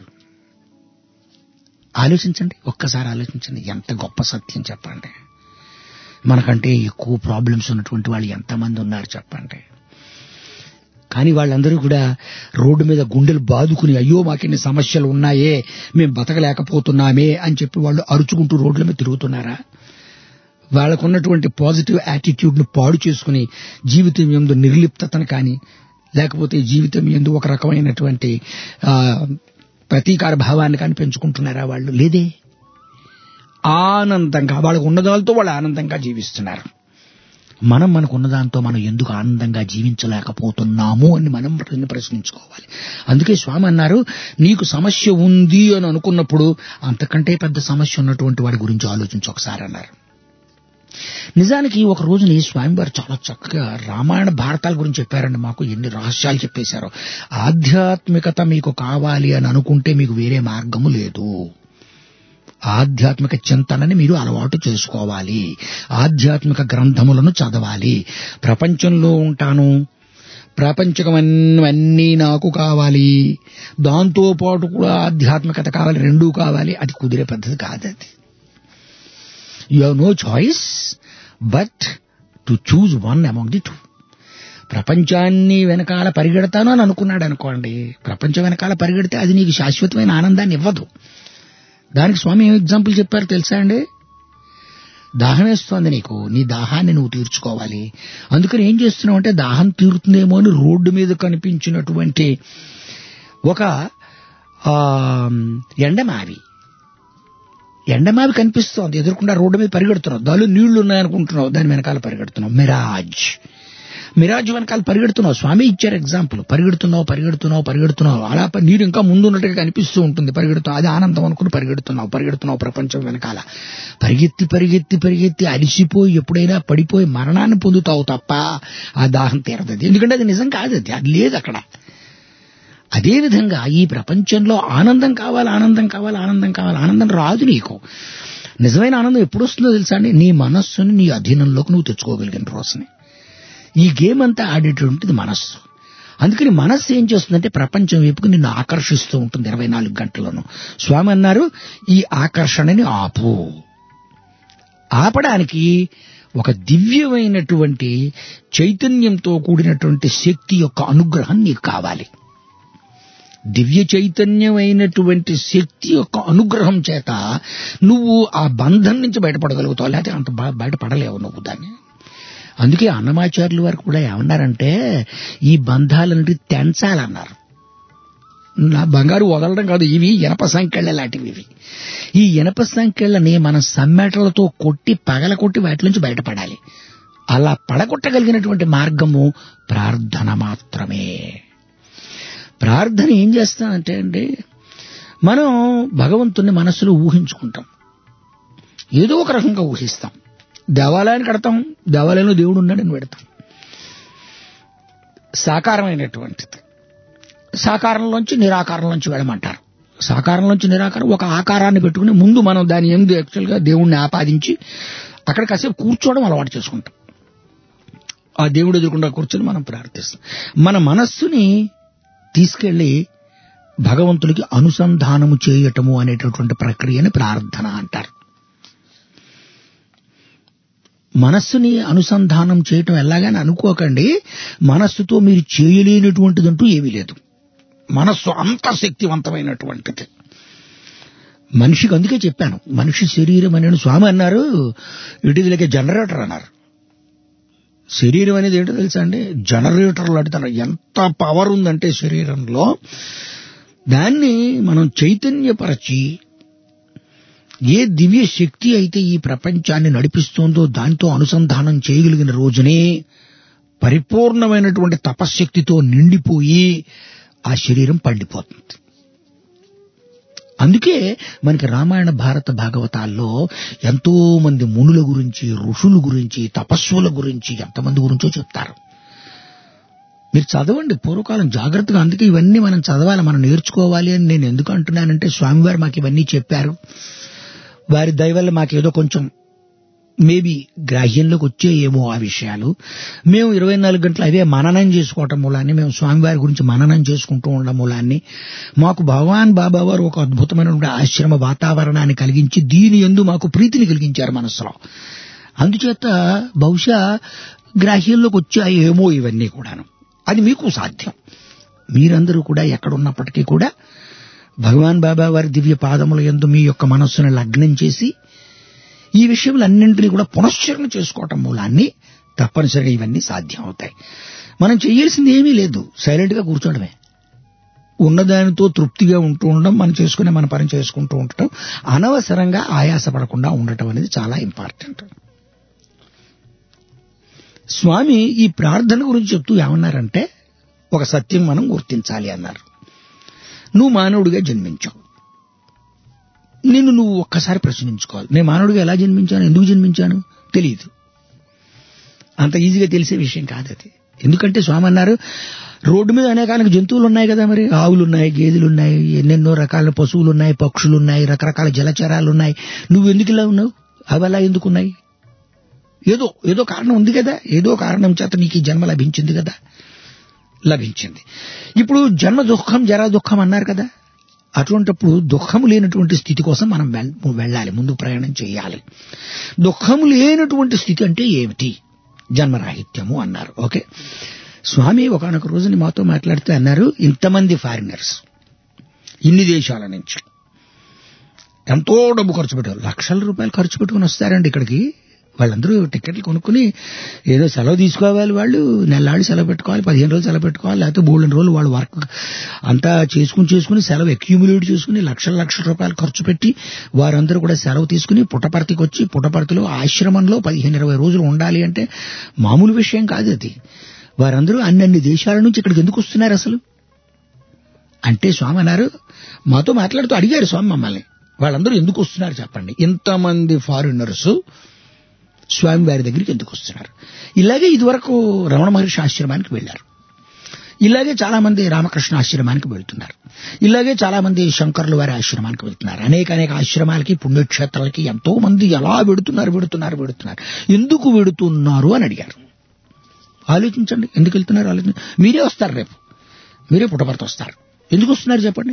ఆలోచించండి, ఒక్కసారి ఆలోచించండి, ఎంత గొప్ప సత్యం చెప్పండి. మనకంటే ఎక్కువ ప్రాబ్లమ్స్ ఉన్నటువంటి వాళ్ళు ఎంతమంది ఉన్నారు చెప్పండి. కానీ వాళ్ళందరూ కూడా రోడ్డు మీద గుండెలు బాదుకుని, అయ్యో మాకిన్ని సమస్యలు ఉన్నాయే, మేము బతకలేకపోతున్నామే అని చెప్పి వాళ్ళు అరుచుకుంటూ రోడ్ల మీద తిరుగుతున్నారా? వాళ్ళకున్నటువంటి పాజిటివ్ యాటిట్యూడ్ ను పాడు చేసుకుని జీవితం యందు నిర్లిప్తతను కానీ లేకపోతే జీవితం యందు ఒక రకమైనటువంటి ప్రతీకార భావాన్ని కానీ పెంచుకుంటున్నారా? వాళ్ళు లేదే. ఆనందంగా వాళ్ళకు ఉన్నదాలతో వాళ్ళు ఆనందంగా జీవిస్తున్నారు. మనం మనకు ఉన్నదాంతో మనం ఎందుకు ఆనందంగా జీవించలేకపోతున్నాము అని మనం ప్రశ్నించుకోవాలి. అందుకే స్వామి అన్నారు, నీకు సమస్య ఉంది అని అనుకున్నప్పుడు అంతకంటే పెద్ద సమస్య ఉన్నటువంటి వాడి గురించి ఆలోచించి ఒకసారి అన్నారు. నిజానికి ఒక రోజుని స్వామివారు చాలా చక్కగా రామాయణ భారతాల గురించి చెప్పారండి. మాకు ఎన్ని రహస్యాలు చెప్పేశారో. ఆధ్యాత్మికత మీకు కావాలి అని అనుకుంటే మీకు వేరే మార్గము లేదు. ఆధ్యాత్మిక చింతనని మీరు అలవాటు చేసుకోవాలి. ఆధ్యాత్మిక గ్రంథములను చదవాలి. ప్రపంచంలో ఉంటాను, ప్రపంచకమన్నీ నాకు కావాలి, దాంతో పాటు కూడా ఆధ్యాత్మికత కావాలి, రెండూ కావాలి. అది కుదిరే పద్ధతి కాదు. అది you have no choice but to choose one among the two. ప్రపంచాన్ని వెనకాల పరిగెడతాను అని అనుకున్నాడు అనుకోండి, ప్రపంచం వెనకాల పరిగెడితే అది నీకు శాశ్వతమైన ఆనందాన్ని ఇవ్వదు. దానికి స్వామి ఏం ఎగ్జాంపుల్ చెప్పారు తెలుసా అండి? దాహం వేస్తోంది నీకు, నీ దాహాన్ని నువ్వు తీర్చుకోవాలి. అందుకని ఏం చేస్తున్నావు అంటే, దాహం తీరుతుందేమో అని రోడ్డు మీద కనిపించినటువంటి ఒక ఎండమావి ఎండమావి కనిపిస్తోంది ఎదురుకుండా, రోడ్డు మీద పరిగెడుతున్నావు, దానిలో నీళ్లు ఉన్నాయనుకుంటున్నావు, దాని వెనకాల పరిగెడుతున్నావు. మిరాజ్ మిరాజ్ వెనకాల పరిగెడుతున్నావు. స్వామి ఇచ్చారు ఎగ్జాంపుల్. పరిగెడుతున్నావు పరిగెడుతున్నావు పరిగెడుతున్నావు అలా నీరు ఇంకా ముందు ఉన్నట్టుగా కనిపిస్తూ ఉంటుంది, పరిగెడుతున్నావు. అది ఆనందం అనుకుని పరిగెడుతున్నావు పరిగెడుతున్నావు ప్రపంచం వెనకాల. పరిగెత్తి పరిగెత్తి పరిగెత్తి అలిసిపోయి ఎప్పుడైనా పడిపోయి మరణాన్ని పొందుతావు తప్ప ఆ దాహం తీరదది. ఎందుకంటే అది నిజం కాదు, అది అది లేదు అక్కడ. అదేవిధంగా ఈ ప్రపంచంలో ఆనందం కావాలి ఆనందం కావాలి ఆనందం కావాలి ఆనందం రాదు నీకు. నిజమైన ఆనందం ఎప్పుడు వస్తుందో తెలుసా అండి? నీ మనస్సుని నీ అధీనంలోకి నువ్వు తెచ్చుకోగలిగిన రోజుని. ఈ గేమ్ అంతా ఆడేటువంటిది మనస్సు. అందుకని మనస్సు ఏం చేస్తుందంటే ప్రపంచం వైపుకు నిన్ను ఆకర్షిస్తూ ఉంటుంది ఇరవై నాలుగు గంటల్లోనూ. స్వామి అన్నారు, ఈ ఆకర్షణని ఆపు. ఆపడానికి ఒక దివ్యమైనటువంటి చైతన్యంతో కూడినటువంటి శక్తి యొక్క అనుగ్రహం నీకు కావాలి. దివ్య చైతన్యమైనటువంటి శక్తి యొక్క అనుగ్రహం చేత నువ్వు ఆ బంధం నుంచి బయటపడగలుగుతావు, లేకపోతే అంత బయటపడలేవు నువ్వు దాన్ని. అందుకే అన్నమాచార్యుల వారు కూడా ఏమన్నారంటే, ఈ బంధాలన్నిటి తెంచాలన్నారు. నా బంగారు వదలడం కాదు, ఇవి ఇనప సంకెళ్ళ లాంటివి. ఇవి ఈ ఇనప సంకెళ్ళని మనం సమ్మెటలతో కొట్టి పగల కొట్టి వాటి నుంచి బయటపడాలి. అలా పడగొట్టగలిగినటువంటి మార్గము ప్రార్థన మాత్రమే. ప్రార్థన ఏం చేస్తామంటే అండి, మనం భగవంతుని మనస్సులో ఊహించుకుంటాం, ఏదో ఒక రకంగా ఊహిస్తాం. దేవాలయాన్ని కడతాం, దేవాలయంలో దేవుడు ఉన్నాడని పెడతాం. సాకారమైనటువంటిది. సాకారంలోంచి నిరాకారంలోంచి వెళ్ళమంటారు. సాకారంలోంచి నిరాకారం ఒక ఆకారాన్ని పెట్టుకుని ముందు మనం దాని ఎందు యాక్చువల్గా దేవుణ్ణి ఆపాదించి అక్కడ కాసేపు కూర్చోవడం అలవాటు చేసుకుంటాం. ఆ దేవుడు ఎదురుకుండా కూర్చొని మనం ప్రార్థిస్తాం. మన మనస్సుని తీసుకెళ్లి భగవంతుడికి అనుసంధానము చేయటము అనేటటువంటి ప్రక్రియని ప్రార్థన అంటారు. మనస్సుని అనుసంధానం చేయటం ఎలాగని అనుకోకండి. మనస్సుతో మీరు చేయలేనటువంటిదంటూ ఏమీ లేదు. మనస్సు అంత శక్తివంతమైనటువంటిది. మనిషికి అందుకే చెప్పాను, మనిషి శరీరం అనేది స్వామి అన్నారు, it is like a generator అన్నారు. శరీరం అనేది ఏంటో తెలుసా అండి? జనరేటర్లు అడుగుతారు. ఎంత పవర్ ఉందంటే శరీరంలో, దాన్ని మనం చైతన్యపరచి ఏ దివ్య శక్తి అయితే ఈ ప్రపంచాన్ని నడిపిస్తోందో దాంతో అనుసంధానం చేయగలిగిన రోజునే పరిపూర్ణమైనటువంటి తపశ్శక్తితో నిండిపోయి ఆ శరీరం పండిపోతుంది. అందుకే మనకి రామాయణ భారత భాగవతాల్లో ఎంతో మంది మునుల గురించి, ఋషుల గురించి, తపస్సుల గురించి ఎంతమంది గురించో చెప్తారు. మీరు చదవండి పూర్వకాలం జాగ్రత్తగా. అందుకే ఇవన్నీ మనం చదవాలి, మనం నేర్చుకోవాలి అని నేను ఎందుకు అంటున్నానంటే, స్వామివారు మాకు ఇవన్నీ చెప్పారు. వారి దయ వల్ల మాకేదో కొంచెం మేబీ గ్రాహ్యంలోకి వచ్చేయేమో ఆ విషయాలు. మేము ఇరవై నాలుగు గంటలు అవే మననం చేసుకోవటం మూలాన్ని, మేము స్వామివారి గురించి మననం చేసుకుంటూ ఉండడం మూలాన్ని మాకు భగవాన్ బాబా వారు ఒక అద్భుతమైనటువంటి ఆశ్రమ వాతావరణాన్ని కలిగించి దీని యందు మాకు ప్రీతిని కలిగించారు మనసులో. అందుచేత బహుశా గ్రాహ్యంలోకి వచ్చాయేమో ఇవన్నీ కూడాను. అది మీకు సాధ్యం. మీరందరూ కూడా ఎక్కడున్నప్పటికీ కూడా భగవాన్ బాబా వారి దివ్య పాదముల యందు మీ యొక్క మనస్సును లగ్నం చేసి ఈ విషయములన్నింటినీ కూడా పునశ్చరణ చేసుకోవటం మూలాన్ని తప్పనిసరిగా ఇవన్నీ సాధ్యం అవుతాయి. మనం చేయాల్సింది ఏమీ లేదు, సైలెంట్ గా కూర్చోవడమే. ఉన్నదానితో తృప్తిగా ఉంటూ ఉండడం, మనం చేసుకునే మన పని చేసుకుంటూ ఉండటం, అనవసరంగా ఆయాసపడకుండా ఉండటం అనేది చాలా ఇంపార్టెంట్. స్వామి ఈ ప్రార్థన గురించి చెప్తూ ఏమన్నారంటే, ఒక సత్యం మనం గుర్తించాలి అన్నారు. నువ్వు మానవుడిగా జన్మించావు, నిన్ను నువ్వు ఒక్కసారి ప్రశ్నించుకోవాలి. నేను మానవుడిగా ఎలా జన్మించాను, ఎందుకు జన్మించాను తెలియదు. అంత ఈజీగా తెలిసే విషయం కాదు అది. ఎందుకంటే స్వామి అన్నారు, రోడ్డు మీద అనేకాల జంతువులు ఉన్నాయి కదా, మరి ఆవులు ఉన్నాయి, గేదెలు ఉన్నాయి, ఎన్నెన్నో రకాల పశువులు ఉన్నాయి, పక్షులు ఉన్నాయి, రకరకాల జలచరాలు ఉన్నాయి. నువ్వు ఎందుకు ఇలా ఉన్నావు, అవి అలా ఎందుకున్నాయి? ఏదో ఏదో కారణం ఉంది కదా, ఏదో కారణం చేత నీకు ఈ జన్మ లభించింది కదా, లభించింది. ఇప్పుడు జన్మ దుఃఖం జరా దుఃఖం అన్నారు కదా, అటువంటిప్పుడు దుఃఖము లేనటువంటి స్థితి కోసం మనం వెళ్ళాలి, ముందు ప్రయాణం చేయాలి. దుఃఖము లేనటువంటి స్థితి అంటే ఏమిటి? జన్మరాహిత్యము అన్నారు. ఓకే, స్వామి ఒకనొక రోజుని మాతో మాట్లాడుతూ అన్నారు, ఇంతమంది ఫారినర్స్ ఇన్ని దేశాల నుంచి ఎంతో డబ్బు ఖర్చు పెట్టారు, లక్షల రూపాయలు ఖర్చు పెట్టుకుని వస్తారండి ఇక్కడికి. వాళ్ళందరూ టికెట్లు కొనుక్కుని ఏదో సెలవు తీసుకోవాలి, వాళ్ళు నెల్లాళ్ళు సెలవు పెట్టుకోవాలి, పదిహేను రోజులు సెలవు పెట్టుకోవాలి, లేకపోతే మూడు రోజులు వాళ్ళు వర్క్ అంతా చేసుకుని చేసుకుని సెలవు అక్యూములేట్ చేసుకుని లక్షల లక్షల రూపాయలు ఖర్చు పెట్టి వారందరూ కూడా సెలవు తీసుకుని పుట్టపర్తికి వచ్చి, పుట్టపర్తిలో ఆశ్రమంలో పదిహేను ఇరవై రోజులు ఉండాలి అంటే మామూలు విషయం కాదు అది. వారందరూ అన్నన్ని దేశాల నుంచి ఇక్కడికి ఎందుకు వస్తున్నారు అసలు అంటే, స్వామి అన్నారు, మాతో మాట్లాడుతూ అడిగారు స్వామి మమ్మల్ని, వాళ్ళందరూ ఎందుకు వస్తున్నారు చెప్పండి, ఇంతమంది ఫారినర్స్ స్వామి వారి దగ్గరికి ఎందుకు వస్తున్నారు? ఇలాగే ఇదివరకు రమణ మహర్షి ఆశ్రమానికి వెళ్లారు, ఇలాగే చాలా మంది రామకృష్ణ ఆశ్రమానికి వెళ్తున్నారు, ఇలాగే చాలా మంది శంకర్ల వారి ఆశ్రమానికి వెళ్తున్నారు, అనేక అనేక ఆశ్రమాలకి పుణ్యక్షేత్రాలకి ఎంతో మంది ఎలా వెడుతున్నారు వెడుతున్నారు వెడుతున్నారు ఎందుకు వెడుతున్నారు అని అడిగారు. ఆలోచించండి, ఎందుకు వెళ్తున్నారు ఆలోచించండి. మీరే వస్తారు, రేపు మీరే పుట్టపర్తి వస్తారు, ఎందుకు వస్తున్నారు చెప్పండి?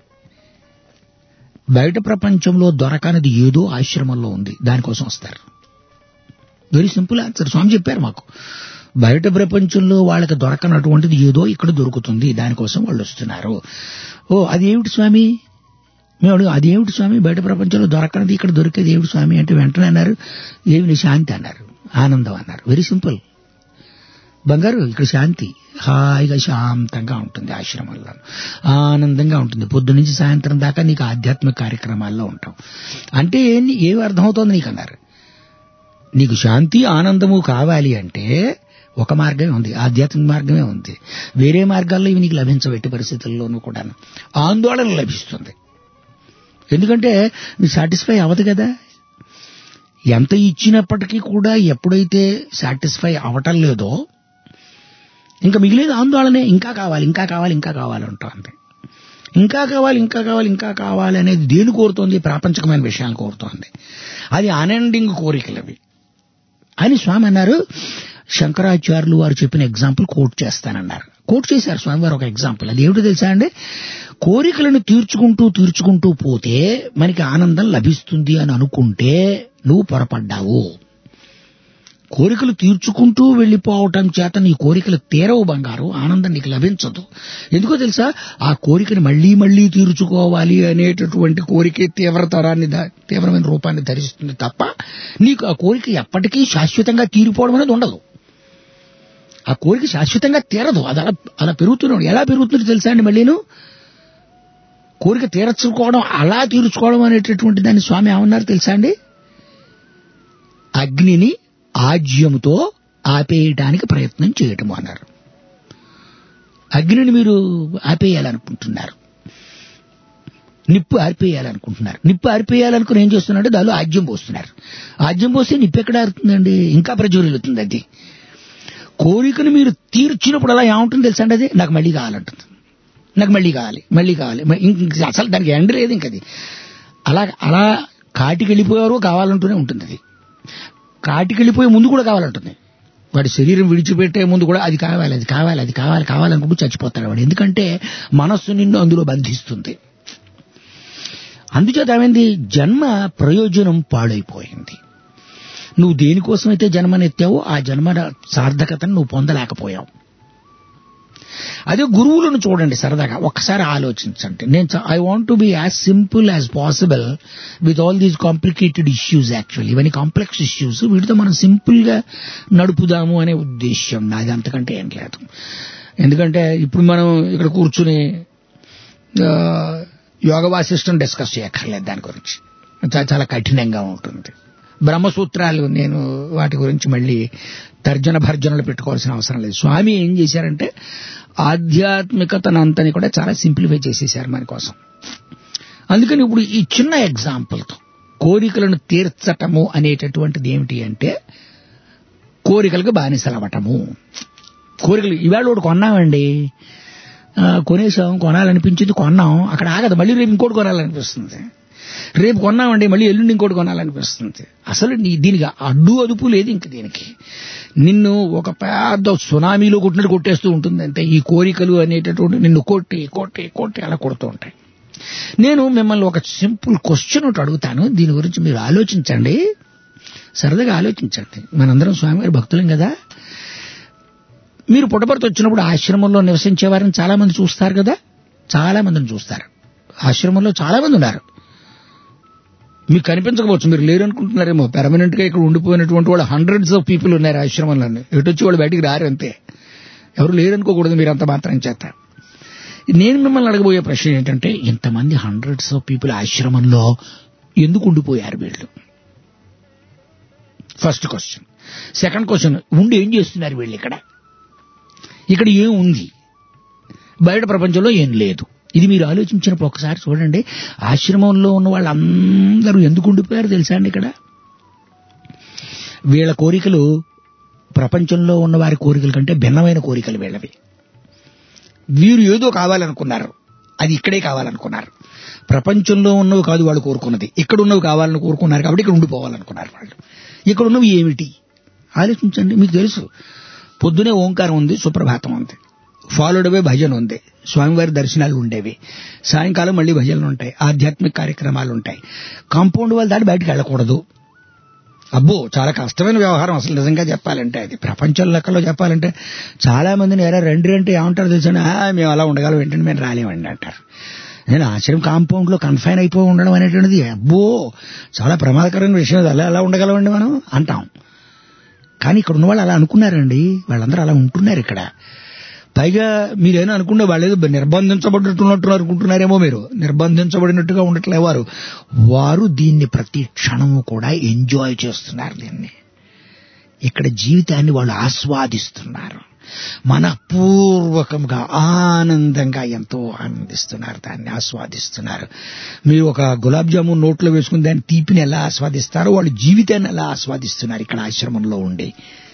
బయట ప్రపంచంలో దొరకనిది ఏదో ఆశ్రమంలో ఉంది, దానికోసం వస్తారు. Very simple answer. స్వామి చెప్పారు మాకు, బయట ప్రపంచంలో వాళ్ళకి దొరకనటువంటిది ఏదో ఇక్కడ దొరుకుతుంది, దానికోసం వాళ్ళు వస్తున్నారు. ఓ అదేమిటి స్వామి? మేము అడుగు, అదేమిటి స్వామి, బయట ప్రపంచంలో దొరకనిది ఇక్కడ దొరికేది ఏమిటి స్వామి అంటే, వెంటనే అన్నారు, ఏమి శాంతి అన్నారు, ఆనందం అన్నారు. వెరీ సింపుల్ బంగారు, ఇక్కడ శాంతి, హాయిగా శాంతంగా ఉంటుంది, ఆశ్రమంలో ఆనందంగా ఉంటుంది, పొద్దు నుంచి సాయంత్రం దాకా నీకు ఆధ్యాత్మిక కార్యక్రమాల్లో ఉంటాం. అంటే ఏంటి, ఏమి అర్థమవుతోంది నీకు అన్నారు. నీకు శాంతి ఆనందము కావాలి అంటే ఒక మార్గమే ఉంది, ఆధ్యాత్మిక మార్గమే ఉంది. వేరే మార్గాల్లో ఇవి నీకు లభించవు ఎట్టి పరిస్థితుల్లోనూ కూడా. ఆందోళన లభిస్తుంది, ఎందుకంటే నీకు సాటిస్ఫై అవ్వదు కదా. ఎంత ఇచ్చినప్పటికీ కూడా ఎప్పుడైతే సాటిస్ఫై అవటం లేదో ఇంకా మిగిలేదు ఆందోళనే, ఇంకా కావాలి ఇంకా కావాలి ఇంకా కావాలి ఉంటుంది. ఇంకా కావాలి ఇంకా కావాలి ఇంకా కావాలి అనేది దేని కోరుతోంది? ప్రాపంచికమైన విషయాలు కోరుతోంది. అది అన్ఎండింగ్ కోరికలు అవి అని స్వామి అన్నారు. శంకరాచార్యులు వారు చెప్పిన ఎగ్జాంపుల్ కోట్ చేస్తానన్నారు. కోట్ చేశారు స్వామి వారు ఒక ఎగ్జాంపుల్. అది ఏమిటో తెలుసా అండి? కోరికలను తీర్చుకుంటూ తీర్చుకుంటూ పోతే మనకి ఆనందం లభిస్తుంది అని అనుకుంటే నువ్వు పొరపడ్డావు. కోరికలు తీర్చుకుంటూ వెళ్లిపోవటం చేత నీ కోరికలు తీరవు బంగారు, ఆనందం నీకు లభించదు. ఎందుకో తెలుసా? ఆ కోరికను మళ్లీ మళ్లీ తీర్చుకోవాలి అనేటటువంటి కోరికే తీవ్రతరాన్ని తీవ్రమైన రూపాన్ని ధరిస్తుంది తప్ప నీకు ఆ కోరిక ఎప్పటికీ శాశ్వతంగా తీరిపోవడం అనేది ఉండదు. ఆ కోరిక శాశ్వతంగా తీరదు, అది అలా అలా పెరుగుతున్నాడు. ఎలా పెరుగుతుందో తెలుసా అండి? మళ్ళీను కోరిక తీర్చుకోవడం, అలా తీర్చుకోవడం అనేటటువంటి దాన్ని స్వామి ఏమన్నారు తెలుసా అండి? అగ్నిని ఆజ్యముతో ఆపేయడానికి ప్రయత్నం చేయటము అన్నారు. అగ్నిని మీరు ఆపేయాలనుకుంటున్నారు, నిప్పు ఆర్పేయాలనుకుంటున్నారు. నిప్పు ఆర్పేయాలనుకుని ఏం చేస్తున్నారంటే దానిలో ఆజ్యం పోస్తున్నారు. ఆజ్యం పోస్తే నిప్పు ఎక్కడ ఆరుతుందండి? ఇంకా ప్రజ్వరిల్లుతుంది. అది కోరికను మీరు తీర్చినప్పుడు అలా ఏముంటుంది తెలుసా అండి? అది నాకు మళ్ళీ కావాలంటుంది, నాకు మళ్ళీ కావాలి మళ్ళీ కావాలి అసలు దానికి ఎండ్ లేదు. ఇంకది అలా అలా కాటికి వెళ్ళిపోయారు కావాలంటూనే ఉంటుంది. అది కాటికి వెళ్ళిపోయే ముందు కూడా కావాలంటుంది. వాడి శరీరం విడిచిపెట్టే ముందు కూడా అది కావాలి అది కావాలి అది కావాలి కావాలనుకుంటూ చచ్చిపోతాడు వాడు. ఎందుకంటే మనస్సు నిన్ను అందులో బంధిస్తుంది. అందుచేత ఏమైంది? జన్మ ప్రయోజనం పాడైపోయింది. నువ్వు దేనికోసమైతే జన్మనెత్తావో ఆ జన్మ సార్థకతను నువ్వు పొందలేకపోయావు. అదే గురువులను చూడండి సరదాగా ఒక్కసారి ఆలోచించండి. నేను I want to be as simple as possible with all these complicated issues. Actually ఇవన్నీ కాంప్లెక్స్ ఇష్యూస్, వీటితో మనం సింపుల్ గా నడుపుదాము అనే ఉద్దేశ్యం నాది, అంతకంటే ఏం లేదు. ఎందుకంటే ఇప్పుడు మనం ఇక్కడ కూర్చుని యోగ వాసిష్టం డిస్కస్ చేయక్కర్లేదు, దాని గురించి చాలా కఠినంగా ఉంటుంది. బ్రహ్మసూత్రాలు నేను వాటి గురించి మళ్ళీ తర్జన భర్జనలు పెట్టుకోవాల్సిన అవసరం లేదు. స్వామి ఏం చేశారంటే ఆధ్యాత్మికతనంతని కూడా చాలా సింప్లిఫై చేసేశారు మన కోసం. అందుకని ఇప్పుడు ఈ చిన్న ఎగ్జాంపుల్తో కోరికలను తీర్చటము అనేటటువంటిది ఏమిటి అంటే కోరికలకు బానిసలవటము. కోరికలు ఇవాళ ఒకటి కొన్నామండి, కొనేసాం, కొనాలనిపించింది, కొన్నాం, అక్కడ ఆగదు, మళ్ళీ రేపు ఇంకోటి కొనాలనిపిస్తుంది, రేపు కొన్నామండి మళ్ళీ ఎల్లుండి ఇంకోటి కొనాలనిపిస్తుంది. అసలు నీ దీనికి అడ్డు అదుపు లేదు ఇంక దీనికి. నిన్ను ఒక పెద్ద సునామీలో కొట్టినట్టు కొట్టేస్తూ ఉంటుంది అంతే ఈ కోరికలు అనేటటువంటి, నిన్ను కొట్టి కొట్టి కొట్టి అలా కొడుతూ ఉంటాయి. నేను మిమ్మల్ని ఒక సింపుల్ క్వశ్చన్ ఒకటి అడుగుతాను, దీని గురించి మీరు ఆలోచించండి, సరదాగా ఆలోచించండి. మనందరం స్వామివారి భక్తులం కదా. మీరు పుట్టపర్తి వచ్చినప్పుడు ఆశ్రమంలో నివసించేవారిని చాలా మంది చూస్తారు కదా, చాలా మందిని చూస్తారు. ఆశ్రమంలో చాలా మంది ఉన్నారు, మీకు కనిపించకపోవచ్చు, మీరు లేరు అనుకుంటున్నారేమో. పెర్మనెంట్ గా ఇక్కడ ఉండిపోయినటువంటి వాళ్ళు హండ్రెడ్స్ ఆఫ్ పీపుల్ ఉన్నారు ఆశ్రమంలో. ఎటు వచ్చి వాళ్ళు బయటికి రారు అంతే, ఎవరు లేరు అనుకోకూడదు మీరు అంత మాత్రం చేత. నేను మిమ్మల్ని అడగబోయే ప్రశ్న ఏంటంటే ఇంతమంది హండ్రెడ్స్ ఆఫ్ పీపుల్ ఆశ్రమంలో ఎందుకు ఉండిపోయారు వీళ్ళు? First question. సెకండ్ క్వశ్చన్, ఉండి ఏం చేస్తున్నారు వీళ్ళు? ఇక్కడ ఇక్కడ ఏం ఉంది, బయట ప్రపంచంలో ఏం లేదు. ఇది మీరు ఆలోచించినప్పుడు ఒకసారి చూడండి, ఆశ్రమంలో ఉన్న వాళ్ళందరూ ఎందుకు ఉండిపోయారు తెలుసా అండి? ఇక్కడ వీళ్ళ కోరికలు ప్రపంచంలో ఉన్న వారి కోరికల కంటే భిన్నమైన కోరికలు వీళ్ళవి. వీరు ఏదో కావాలనుకున్నారు, అది ఇక్కడే కావాలనుకున్నారు. ప్రపంచంలో ఉన్నవి కాదు వాళ్ళు కోరుకున్నది, ఇక్కడ ఉన్నవి కావాలని కోరుకున్నారు కాబట్టి ఇక్కడ ఉండిపోవాలనుకున్నారు వాళ్ళు. ఇక్కడ ఉన్నవి ఏమిటి ఆలోచించండి. మీకు తెలుసు, పొద్దునే ఓంకారం ఉంది, సుప్రభాతం ఉంది, ఫాలోడ్ అవే భజన ఉంది, స్వామివారి దర్శనాలు ఉండేవి, సాయంకాలం మళ్ళీ భజనలు ఉంటాయి, ఆధ్యాత్మిక కార్యక్రమాలు ఉంటాయి. కాంపౌండ్ వాళ్ళు దాటి బయటకు వెళ్ళకూడదు. అబ్బో చాలా కష్టమైన వ్యవహారం అసలు నిజంగా చెప్పాలంటే. అది ప్రపంచం లెక్కలో చెప్పాలంటే చాలా మందిని ఎరా రండి అంటే ఏమంటారు తెలుసా, మేము అలా ఉండగలం ఏంటంటే మేము రాలేమండి అంటారు. నేను ఆశ్రమం కాంపౌండ్ లో కన్ఫైన్ అయిపోయి ఉండడం అనేటువంటిది అబ్బో చాలా ప్రమాదకరమైన విషయం, అలా ఎలా ఉండగలమండి మనం అంటాం. కానీ ఇక్కడ ఉన్న వాళ్ళు అలా అనుకున్నారండి, వాళ్ళందరూ అలా ఉంటున్నారు ఇక్కడ. పైగా మీరేనా అనుకుంటే వాళ్ళేదో నిర్బంధించబడినట్టున్నట్టు అనుకుంటున్నారేమో. మీరు నిర్బంధించబడినట్టుగా ఉండట్లే, వారు వారు దీన్ని ప్రతి క్షణము కూడా ఎంజాయ్ చేస్తున్నారు. దీన్ని ఇక్కడ జీవితాన్ని వాళ్ళు ఆస్వాదిస్తున్నారు, మనపూర్వకంగా ఆనందంగా ఎంతో ఆనందిస్తున్నారు, దాన్ని ఆస్వాదిస్తున్నారు. మీరు ఒక గులాబ్ జామున్ నోట్లో వేసుకుని దాని తీపిని ఎలా ఆస్వాదిస్తారో వాళ్ళు జీవితాన్ని ఎలా ఆస్వాదిస్తున్నారు ఇక్కడ ఆశ్రమంలో ఉండి.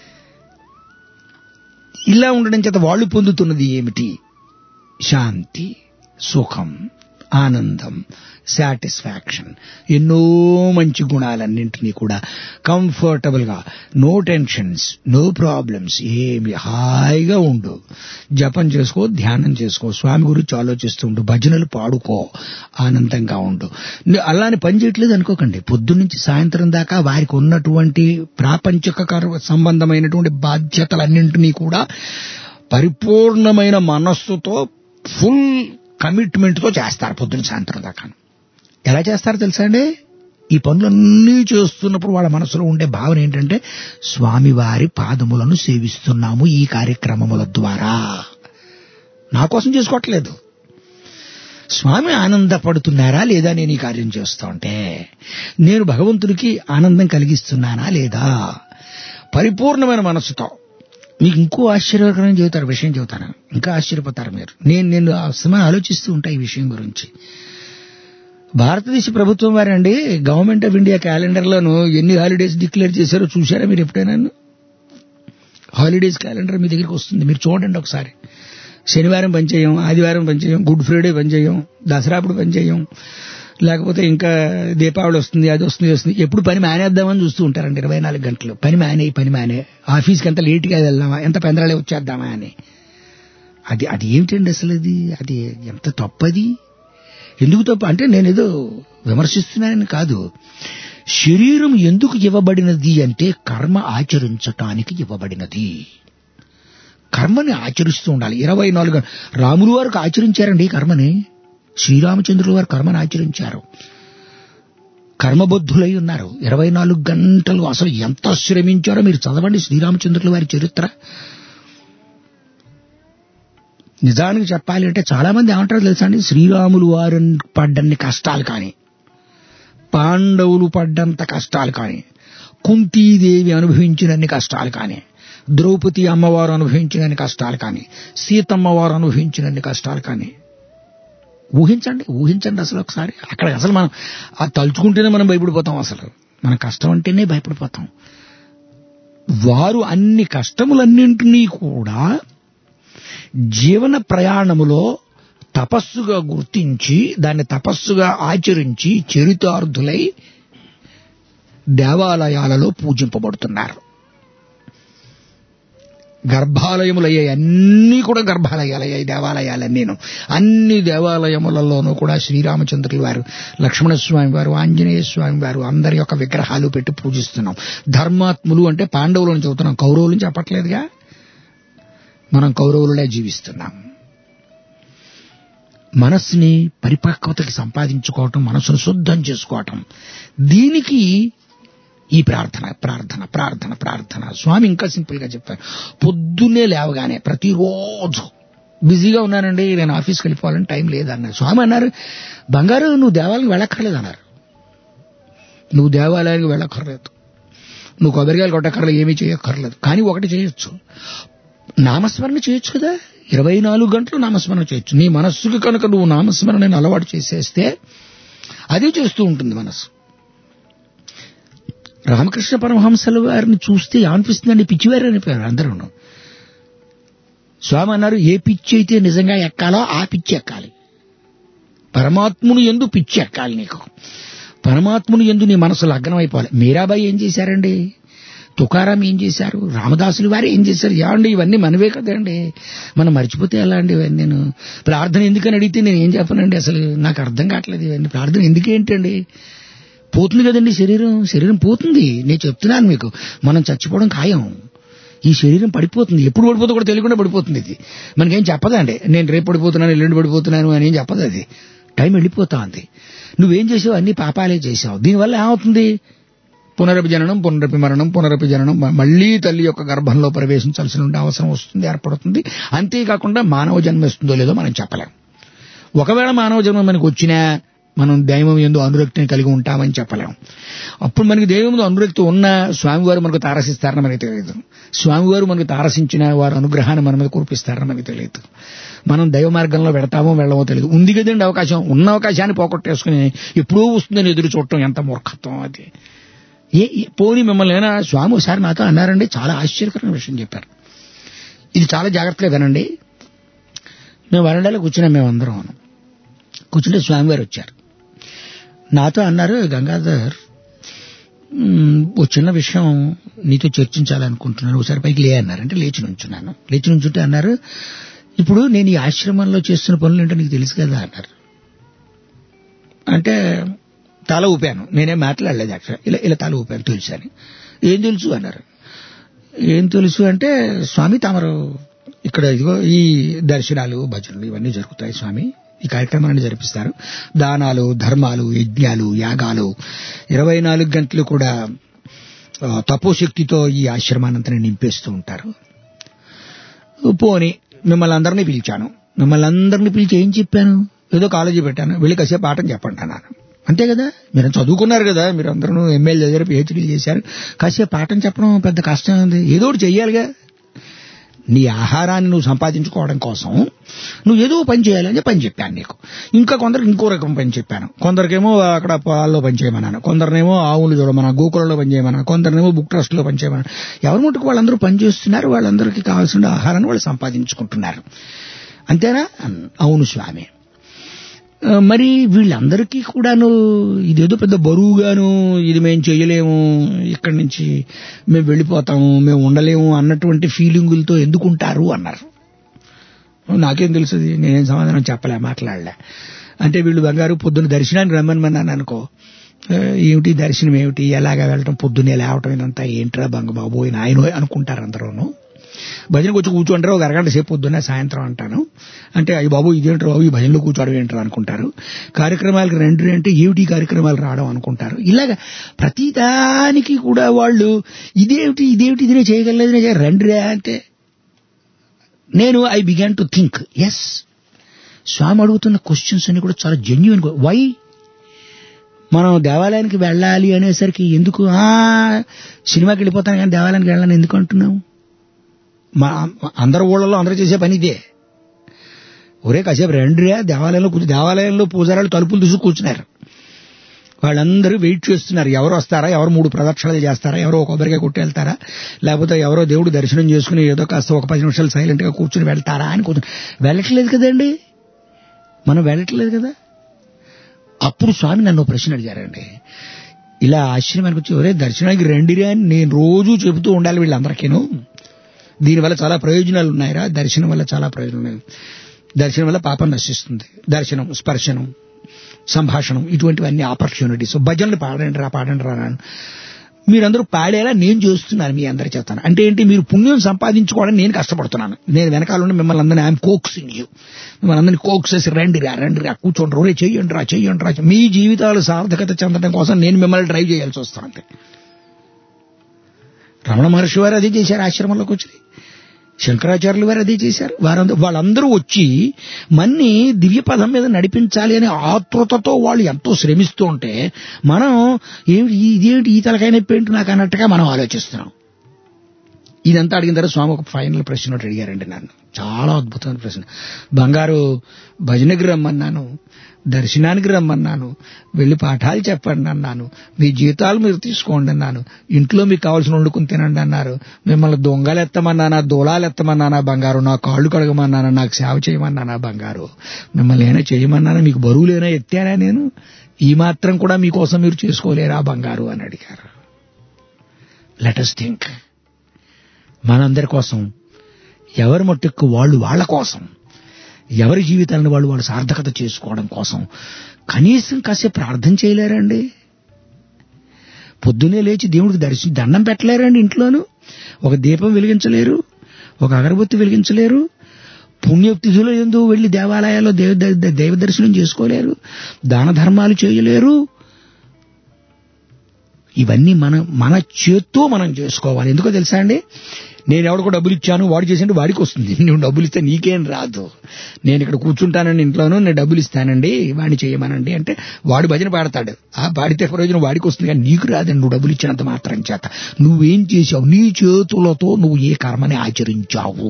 ఇలా ఉండడం చేత వాళ్ళు పొందుతున్నది ఏమిటి? శాంతి, సుఖం, ఆనందం, సాటిస్ఫాక్షన్, ఎన్నో మంచి గుణాలన్నింటినీ కూడా కంఫర్టబుల్ గా, నో టెన్షన్స్, నో ప్రాబ్లమ్స్, ఏమి హాయిగా ఉండు, జపం చేసుకో, ధ్యానం చేసుకో, స్వామి గురించి ఆలోచిస్తూ ఉండు, భజనలు పాడుకో, ఆనందంగా ఉండు. అలానే పని చేయట్లేదు అనుకోకండి. పొద్దున్నుంచి సాయంత్రం దాకా వారికి ఉన్నటువంటి ప్రాపంచిక సంబంధమైనటువంటి బాధ్యతలన్నింటినీ కూడా పరిపూర్ణమైన మనస్సుతో ఫుల్ కమిట్మెంట్ తో చేస్తారు పొద్దున్న సాయంత్రం దాకా. ఎలా చేస్తారో తెలుసా అండి? ఈ పనులన్నీ చేస్తున్నప్పుడు వాళ్ళ మనసులో ఉండే భావన ఏంటంటే స్వామివారి పాదములను సేవిస్తున్నాము ఈ కార్యక్రమముల ద్వారా. నా కోసం చేసుకోవట్లేదు, స్వామి ఆనందపడుతున్నారా లేదా నేను ఈ కార్యం చేస్తా ఉంటే, నేను భగవంతుడికి ఆనందం కలిగిస్తున్నానా లేదా, పరిపూర్ణమైన మనసుతో. మీకు ఇంకో ఆశ్చర్యకరమైన చెబుతారు విషయం చెబుతాను, ఇంకా ఆశ్చర్యపోతారు మీరు. నేను నేను ఆ సమయం ఆలోచిస్తూ ఉంటా ఈ విషయం గురించి. భారతదేశ ప్రభుత్వం వారండి గవర్నమెంట్ ఆఫ్ ఇండియా క్యాలెండర్ లోను ఎన్ని హాలిడేస్ డిక్లేర్ చేశారో చూశారా మీరు ఎప్పుడైనా? హాలిడేస్ క్యాలెండర్ మీ దగ్గరికి వస్తుంది, మీరు చూడండి ఒకసారి. శనివారం పనిచేయం, ఆదివారం పనిచేయం, గుడ్ ఫ్రైడే పనిచేయం, దసరా అప్పుడు పనిచేయం, లేకపోతే ఇంకా దీపావళి వస్తుంది, అది వస్తుంది వస్తుంది ఎప్పుడు పని మానేద్దామని చూస్తూ ఉంటారండి. ఇరవై నాలుగు గంటలు పని మానే పని మానే ఆఫీస్కి ఎంత లేట్గా వెళ్దామా, ఎంత పెందరాలే వచ్చేద్దామా అని. అది అది ఏమిటండి అసలు? అది అది ఎంత తప్పది. ఎందుకు తప్పు అంటే నేనేదో విమర్శిస్తున్నానని కాదు. శరీరం ఎందుకు ఇవ్వబడినది అంటే కర్మ ఆచరించటానికి ఇవ్వబడినది. కర్మని ఆచరిస్తూ ఉండాలి. ఇరవై నాలుగు రాములు వారికి ఆచరించారండి ఈ కర్మని. శ్రీరామచంద్రుల వారు కర్మను ఆచరించారు. కర్మబద్ధులై ఉన్నారు. ఇరవై నాలుగు గంటలు అసలు ఎంత శ్రమించారో మీరు చదవండి శ్రీరామచంద్రుల వారి చరిత్ర. నిజానికి చెప్పాలి అంటే చాలా మంది ఏమంటారో తెలుసా అండి, శ్రీరాములు వారు పడ్డన్ని కష్టాలు కానీ, పాండవులు పడ్డంత కష్టాలు కానీ, కుంతీదేవి అనుభవించినన్ని కష్టాలు కానీ, ద్రౌపది అమ్మవారు అనుభవించినన్ని కష్టాలు కానీ, సీతమ్మవారు అనుభవించినన్ని కష్టాలు కానీ ఊహించండి ఊహించండి అసలు ఒకసారి. అక్కడ అసలు మనం అది తలుచుకుంటేనే మనం భయపడిపోతాం. అసలు మన కష్టం అంటేనే భయపడిపోతాం. వారు అన్ని కష్టములన్నింటినీ కూడా జీవన ప్రయాణములో తపస్సుగా గుర్తించి దాన్ని తపస్సుగా ఆచరించి చరితార్థులై దేవాలయాలలో పూజింపబడుతున్నారు. గర్భాలయములయ్యాయి, అన్నీ కూడా గర్భాలయాలయ్యాయి దేవాలయాలన్నీను. అన్ని దేవాలయములలోనూ కూడా శ్రీరామచంద్రుల వారు, లక్ష్మణస్వామి వారు, ఆంజనేయ స్వామి వారు అందరి యొక్క విగ్రహాలు పెట్టి పూజిస్తున్నాం. ధర్మాత్ములు అంటే పాండవులను చెబుతున్నాం, కౌరవులను చెప్పట్లేదుగా. మనం కౌరవులనే జీవిస్తున్నాం. మనస్సుని పరిపక్వతకి సంపాదించుకోవటం, మనసును శుద్ధం చేసుకోవటం, దీనికి ఈ ప్రార్థన ప్రార్థన ప్రార్థన ప్రార్థన. స్వామి ఇంకా సింపుల్ గా చెప్పారు. పొద్దున్నే లేవగానే ప్రతిరోజు బిజీగా ఉన్నానండి, నేను ఆఫీస్కి వెళ్ళిపోవాలని టైం లేదన్నారు. స్వామి అన్నారు, బంగారు నువ్వు దేవాలయానికి వెళ్ళక్కర్లేదు అన్నారు. నువ్వు దేవాలయానికి వెళ్ళక్కర్లేదు, నువ్వు కొబ్బరికాయలు కొట్టక్కర్లేదు, ఏమీ చేయక్కర్లేదు. కానీ ఒకటి చేయొచ్చు, నామస్మరణ చేయొచ్చు కదా. ఇరవై నాలుగు గంటలు నామస్మరణ చేయొచ్చు. నీ మనస్సుకి కనుక నువ్వు నామస్మరణని అలవాటు చేసేస్తే అదే చేస్తూ ఉంటుంది మనస్సు. రామకృష్ణ పరమహంసల వారిని చూస్తే అనిపిస్తుందండి, పిచ్చివారు అనిపోయారు అందరూ. స్వామి అన్నారు, ఏ పిచ్చి అయితే నిజంగా ఎక్కాలో ఆ పిచ్చి ఎక్కాలి. పరమాత్ముని యందు పిచ్చి ఎక్కాలి నీకు. పరమాత్ముని యందు నీ మనసు లగ్నం అయిపోవాలి. మీరాబాయి ఏం చేశారండి, తుకారాం ఏం చేశారు, రామదాసులు వారు ఏం చేశారు? ఏమండి ఇవన్నీ మనవే కదండి, మనం మర్చిపోతే ఎలా అండి ఇవన్నీ? నేను ప్రార్థన ఎందుకని అడిగితే నేను ఏం చెప్పనండి, అసలు నాకు అర్థం కావట్లేదు ఇవన్నీ. ప్రార్థన ఎందుకేంటండి? పోతుంది కదండి శరీరం, శరీరం పోతుంది. నేను చెప్తున్నాను మీకు, మనం చచ్చిపోవడం ఖాయం. ఈ శరీరం పడిపోతుంది, ఎప్పుడు పడిపోతుందో కూడా తెలియకుండా పడిపోతుంది. ఇది మనకేం చెప్పదండి, నేను రేపు పడిపోతున్నాను ఎల్లుండి పడిపోతున్నాను అని ఏం చెప్పదు. అది టైం వెళ్ళిపోతా ఉంది. నువ్వేం చేసావు, అన్ని పాపాలే చేసావు. దీనివల్ల ఏమవుతుంది? పునరపి జననం పునరపి మరణం పునరపి జననం, మళ్లీ తల్లి యొక్క గర్భంలో ప్రవేశించాల్సిన అవసరం వస్తుంది, ఏర్పడుతుంది. అంతేకాకుండా మానవ జన్మ వస్తుందో లేదో మనం చెప్పలేం. ఒకవేళ మానవ జన్మ మనకు వచ్చినా మనం దైవం యందు అనురక్తిని కలిగి ఉంటామని చెప్పలేం. అప్పుడు మనకి దైవం యందు అనురక్తి ఉన్నా స్వామివారు మనకు తారసిస్తారని మనకి తెలియదు. స్వామివారు మనకు తారసించిన వారు అనుగ్రహాన్ని మన మీద కురిపిస్తారని మనకి తెలియదు. మనం దైవ మార్గంలో వెడతామో వెళ్ళమో తెలియదు. ఉంది కదండి అవకాశం, ఉన్న అవకాశాన్ని పోగొట్టేసుకుని ఎప్పుడూ వస్తుందని ఎదురు చూడటం ఎంత మూర్ఖత్వం అది. ఏ పోని మిమ్మల్ని ఏమైనా స్వామి ఒకసారి నాతో అన్నారండి, చాలా ఆశ్చర్యకరమైన విషయం చెప్పారు. ఇది చాలా జాగ్రత్తగా వినండి. మేము వరండాలో కూర్చున్నాం, మేమందరం కూర్చుంటే స్వామివారు వచ్చారు. నాతో అన్నారు, గంగాధర్ ఓ చిన్న విషయం నీతో చర్చించాలనుకుంటున్నాను, ఒకసారి పైకి లే అన్నారు. అంటే లేచి నుంచున్నాను. లేచి నుంచుంటే అన్నారు, ఇప్పుడు నేను ఈ ఆశ్రమంలో చేస్తున్న పనులు ఏంటో నీకు తెలుసు కదా అన్నారు. అంటే తల ఊపాను, నేనేం మాట్లాడలేదు. యాక్చువల్ ఇలా ఇలా తల ఊపాను, తెలుసు అని. ఏం తెలుసు అన్నారు. ఏం తెలుసు అంటే, స్వామి తమరు ఇక్కడ ఇదిగో ఈ దర్శనాలు భజనలు ఇవన్నీ జరుగుతాయి స్వామి, ఈ కార్యక్రమాన్ని జరిపిస్తారు. దానాలు ధర్మాలు యజ్ఞాలు యాగాలు ఇరవై నాలుగు గంటలు కూడా తపోశక్తితో ఈ ఆశ్రమానంతని నింపేస్తూ ఉంటారు. పోని మిమ్మల్ని అందరినీ పిలిచాను. మిమ్మల్ని అందరినీ పిలిచి ఏం చెప్పాను? ఏదో కాలేజీ పెట్టాను, వెళ్ళి కాసేపు పాఠం చెప్పండి అన్నాను. అంతే కదా, మీరు చదువుకున్నారు కదా, మీరు అందరూ ఎంఏలు దగ్గర పిహెచ్డీలు చేశారు, కాసేపు పాఠం చెప్పడం పెద్ద కష్టం ఉంది, ఏదో ఒకటి చెయ్యాలిగా. నీ ఆహారాన్ని నువ్వు సంపాదించుకోవడం కోసం నువ్వు ఏదో పని చేయాలని పని చెప్పాను నీకు. ఇంకా కొందరికి ఇంకో రకం పని చెప్పాను. కొందరికేమో అక్కడ పొలాల్లో పని చేయమన్నాను, కొందరినేమో ఆవులు చూడమన్నాను, గోకులలో పని చేయమన్నాను, కొందరినేమో బుక్ ట్రస్ట్ లో పని చేయమన్నాను. ఎవరి మటుకు వాళ్ళందరూ పని చేస్తున్నారు, వాళ్ళందరికీ కావాల్సిన ఆహారాన్ని వాళ్ళు సంపాదించుకుంటున్నారు. అంతేనా? అవును స్వామి. మరి వీళ్ళందరికీ కూడాను ఇదేదో పెద్ద బరువుగాను, ఇది మేము చేయలేము, ఇక్కడి నుంచి మేము వెళ్ళిపోతాము, మేము ఉండలేము అన్నటువంటి ఫీలింగులతో ఎందుకుంటారు అన్నారు. నాకేం తెలుస్తుంది, నేనేం సమాధానం చెప్పలే, మాట్లాడలే. అంటే వీళ్ళు బంగారు పొద్దున్న దర్శనానికి రమ్మన్నాను అనుకో, ఏమిటి దర్శనం ఏమిటి, ఎలాగా వెళ్ళటం, పొద్దున్నే లేవటం, ఇదంతా ఏంట్రా బంగ బాబోయ్ నాయనో అనుకుంటారు అందరూను. భజనకు వచ్చి కూర్చోంటారు, ఒక అరగంట సేపు పొద్దున్న సాయంత్రం అంటాను. అంటే అయ్యి బాబు ఇదేంటారు బాబు ఈ భజనలో కూర్చోవడం ఏంటారు అనుకుంటారు. కార్యక్రమాలకు రెండు అంటే ఏమిటి కార్యక్రమాలు రావడం అనుకుంటారు. ఇలాగ ప్రతిదానికి కూడా వాళ్ళు ఇదేమిటి ఇదేమిటి ఇదే చేయగలలేదు రండిరా అంటే నేను I began to think as Swami అడుగుతున్న క్వశ్చన్స్ అన్ని కూడా చాలా జెన్యూన్. వై మనం దేవాలయానికి వెళ్ళాలి అనేసరికి ఎందుకు సినిమాకి వెళ్ళిపోతాను కానీ దేవాలయానికి వెళ్ళాలని ఎందుకు అంటున్నాం? మా అందరి ఊళ్ళలో అందరూ చేసే పని ఇదే. ఒరే కాసేపు రండిరా దేవాలయంలో కూర్చు. దేవాలయంలో పూజారాలు తలుపులు తీసుకు కూర్చున్నారు. వాళ్ళందరూ వెయిట్ చేస్తున్నారు. ఎవరు వస్తారా, ఎవరు మూడు ప్రదక్షిణలు చేస్తారా, ఎవరో కొబ్బరికాయ కొట్టి వెళ్తారా, లేకపోతే ఎవరో దేవుడు దర్శనం చేసుకుని ఏదో కాస్త ఒక పది నిమిషాలు సైలెంట్ గా కూర్చుని వెళ్తారా అని కూర్చుని వెళ్ళట్లేదు కదండి, మనం వెళ్ళట్లేదు కదా. అప్పుడు స్వామి నన్ను ప్రశ్న అడిగారండి. ఇలా ఆశ్చర్యానికి వచ్చి ఒరే దర్శనానికి రండిరా అని నేను రోజూ చెబుతూ ఉండాలి వీళ్ళందరికీను. దీనివల్ల చాలా ప్రయోజనాలు ఉన్నాయిరా, దర్శనం వల్ల చాలా ప్రయోజనం ఉన్నాయి. దర్శనం వల్ల పాపం నశిస్తుంది. దర్శనం, స్పర్శనం, సంభాషణం ఇటువంటివన్నీ ఆపర్చునిటీస్. భజనలు పాడండి రా పాడండి రా అని మీరందరూ పాడేలా నేను చేస్తున్నాను, మీ అందరి చేస్తాను. అంటే ఏంటి, మీరు పుణ్యం సంపాదించుకోవడానికి నేను కష్టపడుతున్నాను. నేను వెనకాల మిమ్మల్ని అందరినీ ఐఎమ్ కోక్సింగ్ యూ, మిమ్మల్ని అందరినీ కోక్స్ చేసి రండి రా రండి రా కూర్చోండి రోరే చెయ్యండి రా చెయ్యండి రా. మీ జీవితాలు సార్థకత చెందడం కోసం నేను మిమ్మల్ని డ్రైవ్ చేయాల్సి వస్తుంది. రమణ మహర్షి వారు అదే చేశారు, ఆశ్రమంలోకి వచ్చి శంకరాచార్యులు వారు అదే చేశారు. వారందరూ వాళ్ళందరూ వచ్చి మన్ని దివ్య పదం మీద నడిపించాలి అనే ఆతృతతో వాళ్ళు ఎంతో శ్రమిస్తూ ఉంటే మనం ఏమిటి ఇదేమిటి ఈ తలకాయ నొప్పి ఏంటి నాకు అన్నట్టుగా మనం ఆలోచిస్తున్నాం. ఇదంతా అడిగిన తర్వాత స్వామి ఒక ఫైనల్ ప్రశ్న ఒకటి అడిగారండి నన్ను, చాలా అద్భుతమైన ప్రశ్న. బంగారు భజనకి రమ్మన్నాను, దర్శనానికి రమ్మన్నాను, వెళ్లి పాఠాలు చెప్పండి అన్నాను, మీ జీతాలు మీరు తీసుకోండి అన్నాను, ఇంట్లో మీకు కావాల్సిన వండుకుని తినండి అన్నారు, మిమ్మల్ని దొంగలు ఎత్తమన్నానా దూలాలు ఎత్తమన్నానా బంగారు, నా కాళ్ళు కడగమన్నానా, నాకు సేవ చేయమన్నానా బంగారు, మిమ్మల్ని ఏమైనా చేయమన్నానా, మీకు బరువులేనా ఎత్తానా నేను, ఈ మాత్రం కూడా మీకోసం మీరు చేసుకోలేరా బంగారు అని అడిగారు. Let us think. మనందరి కోసం, ఎవరి మట్టుకు వాళ్ళు వాళ్ళ కోసం, ఎవరి జీవితాలను వాళ్ళు వాళ్ళు సార్థకత చేసుకోవడం కోసం కనీసం కాసేపు ప్రార్థన చేయలేరండి? పొద్దునే లేచి దేవుడికి దర్శనం దండం పెట్టలేరండి? ఇంట్లోనూ ఒక దీపం వెలిగించలేరు, ఒక అగరబత్తి వెలిగించలేరు, పుణ్యతిథులు ఎందు వెళ్లి దేవాలయాల్లో దేవ దైవ దర్శనం చేసుకోలేరు, దాన ధర్మాలు చేయలేరు. ఇవన్నీ మనం మన చేత్తో మనం చేసుకోవాలి. ఎందుకో తెలుసా అండి, నేను ఎవడికో డబ్బులు ఇచ్చాను వాడు చేసింటే వాడికి వస్తుంది, నువ్వు డబ్బులు ఇస్తే నీకేం రాదు. నేను ఇక్కడ కూర్చుంటానండి ఇంట్లోనూ, నేను డబ్బులు ఇస్తానండి వాడిని చేయమనండి అంటే వాడు భజన పాడతాడు, ఆ పాడితే ప్రయోజనం వాడికి వస్తుంది కానీ నీకు రాదండి. నువ్వు డబ్బులు ఇచ్చినంత మాత్రం చేత నువ్వేం చేశావు, నీ చేతులతో నువ్వు ఏ కర్మని ఆచరించావు,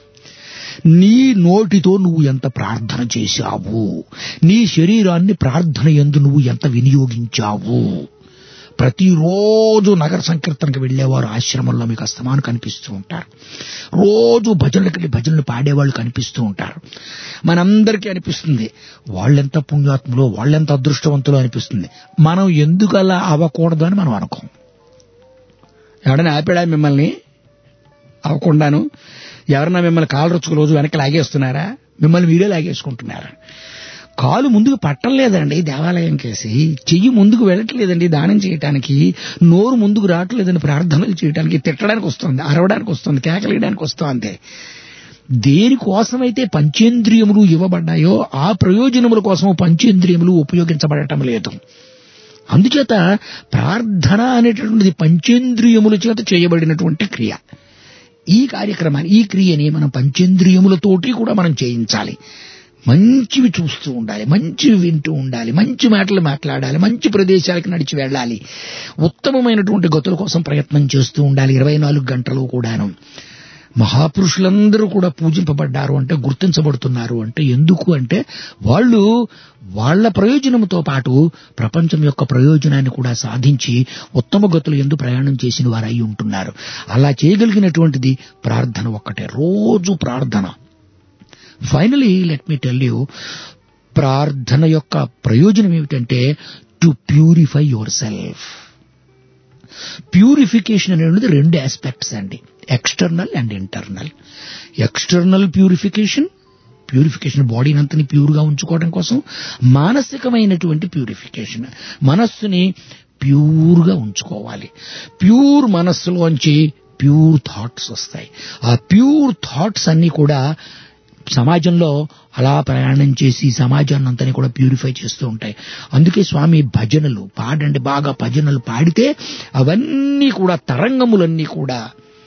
నీ నోటితో నువ్వు ఎంత ప్రార్థన చేశావు, నీ శరీరాన్ని ప్రార్థన యందు నువ్వు ఎంత వినియోగించావు. ప్రతిరోజు నగర సంకీర్తనకు వెళ్లేవారు ఆశ్రమంలో మీకు అస్తమాను కనిపిస్తూ ఉంటారు. రోజు భజనలకు వెళ్ళి భజనలు పాడేవాళ్ళు కనిపిస్తూ ఉంటారు. మనందరికీ అనిపిస్తుంది వాళ్ళెంత పుణ్యాత్ములో, వాళ్ళెంత అదృష్టవంతులో అనిపిస్తుంది. మనం ఎందుకు అలా అవ్వకూడదు అని మనం అనుకోం. ఎవడైనా ఆపాడా మిమ్మల్ని అవ్వకుండాను? ఎవరన్నా మిమ్మల్ని కాలు రుచుకు రోజు వెనక్కి లాగేస్తున్నారా? మిమ్మల్ని మీరే లాగేసుకుంటున్నారా? కాలు ముందుకు పట్టలేదండి దేవాలయం కేసి, చెయ్యి ముందుకు వెళ్ళట్లేదండి దానం చేయటానికి, నోరు ముందుకు రావట్లేదండి ప్రార్థనలు చేయడానికి, తిట్టడానికి వస్తుంది, అరవడానికి వస్తుంది, కేకలేయడానికి వస్తుంది. దేనికోసమైతే పంచేంద్రియములు ఇవ్వబడ్డాయో ఆ ప్రయోజనముల కోసం పంచేంద్రియములు ఉపయోగించబడటం లేదు. అందుచేత ప్రార్థన అనేటటువంటిది పంచేంద్రియముల చేత చేయబడినటువంటి క్రియ. ఈ కార్యక్రమాన్ని, ఈ క్రియని మనం పంచేంద్రియములతోటి కూడా మనం చేయించాలి. మంచివి చూస్తూ ఉండాలి, మంచివి వింటూ ఉండాలి, మంచి మాటలు మాట్లాడాలి, మంచి ప్రదేశాలకు నడిచి వెళ్ళాలి, ఉత్తమమైనటువంటి గతుల కోసం ప్రయత్నం చేస్తూ ఉండాలి ఇరవై నాలుగు గంటలు కూడాను. మహాపురుషులందరూ కూడా పూజింపబడ్డారు అంటే, గుర్తించబడుతున్నారు అంటే ఎందుకు అంటే వాళ్ళు వాళ్ల ప్రయోజనంతో పాటు ప్రపంచం యొక్క ప్రయోజనాన్ని కూడా సాధించి ఉత్తమ గతులు యందు ప్రయాణం చేసిన వారు అయి ఉంటున్నారు. అలా చేయగలిగినటువంటిది ప్రార్థన ఒక్కటే, రోజు ప్రార్థన. Finally let me tell you, ప్రార్థన యొక్క ప్రయోజనం ఏమిటంటే to purify yourself. Purification అనేది రెండు ఆస్పెక్ట్స్ అండి, external and internal. External purification, purification బాడీని అంతని ప్యూర్ గా ఉంచుకోవడం కోసం. మానసికమైనటువంటి ప్యూరిఫికేషన్, మనస్సుని ప్యూర్ గా ఉంచుకోవాలి. ప్యూర్ మనస్సులోంచి ప్యూర్ థాట్స్ వస్తాయి. ఆ ప్యూర్ థాట్స్ అన్ని కూడా సమాజంలో అలా ప్రయాణం చేసి సమాజాన్ని అంతని కూడా ప్యూరిఫై చేస్తూ ఉంటాయి. అందుకే స్వామి భజనలు పాడండి, బాగా భజనలు పాడితే అవన్నీ కూడా తరంగములన్నీ కూడా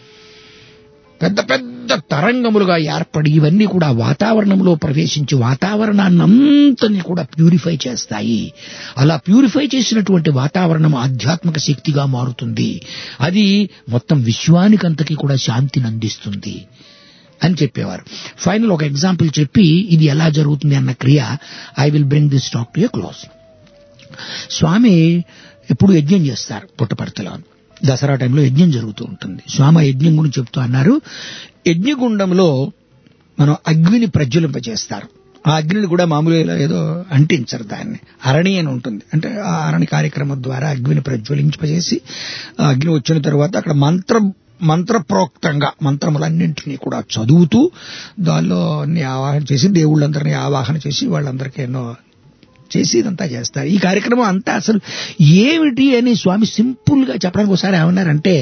పెద్ద పెద్ద తరంగములుగా ఏర్పడి ఇవన్నీ కూడా వాతావరణంలో ప్రవేశించి వాతావరణాన్నంతని కూడా ప్యూరిఫై చేస్తాయి. అలా ప్యూరిఫై చేసినటువంటి వాతావరణం ఆధ్యాత్మిక శక్తిగా మారుతుంది. అది మొత్తం విశ్వానికంతకి కూడా శాంతిని అందిస్తుంది అని చెప్పేవారు. ఫైనల్ ఒక ఎగ్జాంపుల్ చెప్పి ఇది ఎలా జరుగుతుంది అన్న క్రియ I will bring this talk to a close. Swami ఎప్పుడు యజ్ఞం చేస్తారు పుట్టపర్తిలో. దసరా టైంలో యజ్ఞం జరుగుతూ ఉంటుంది. స్వామి యజ్ఞం గురించి చెప్తూ అన్నారు, యజ్ఞగుండంలో మనం అగ్నిని ప్రజ్వలింపజేస్తారు. ఆ అగ్నిని కూడా మామూలుగా ఏదో అంటించరు, దాన్ని అరణి అని ఉంటుంది. అంటే ఆ అరణి కార్యక్రమం ద్వారా అగ్నిని ప్రజ్వలింపజేసి ఆ అగ్ని వచ్చిన తర్వాత అక్కడ మంత్రం మంత్రప్రోక్తంగా మంత్రములన్నింటినీ కూడా చదువుతూ దానిలో అన్ని ఆవాహన చేసి దేవుళ్ళందరినీ ఆవాహన చేసి వాళ్ళందరికీ ఎన్నో చేసి ఇదంతా చేస్తారు. ఈ కార్యక్రమం అంతా అసలు ఏమిటి అని స్వామి సింపుల్ గా చెప్పడానికి ఒకసారి ఏమన్నారంటే,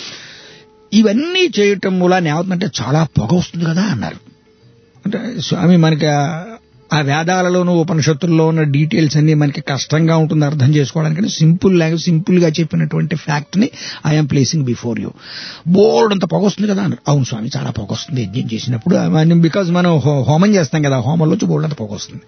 ఇవన్నీ చేయటం మూలాన్ని ఏమవుతుందంటే చాలా పొగ వస్తుంది కదా అన్నారు. అంటే స్వామి మనకి ఆ వేదాలలోనూ ఉపనిషత్తుల్లో ఉన్న డీటెయిల్స్ అన్ని మనకి కష్టంగా ఉంటుంది అర్థం చేసుకోవడానికి, సింపుల్ లాంగ్వేజ్ సింపుల్ గా చెప్పినటువంటి ఫ్యాక్ట్ ని ఐఎమ్ ప్లేసింగ్ బిఫోర్ యూ. బోర్డు అంత పొగ వస్తుంది కదా అన్నారు. అవును స్వామి, చాలా పొగ వస్తుంది యజ్ఞం చేసినప్పుడు, బికాజ్ మనం హోమం చేస్తాం కదా, హోమంలోంచి బోర్డు అంత పొగ వస్తుంది.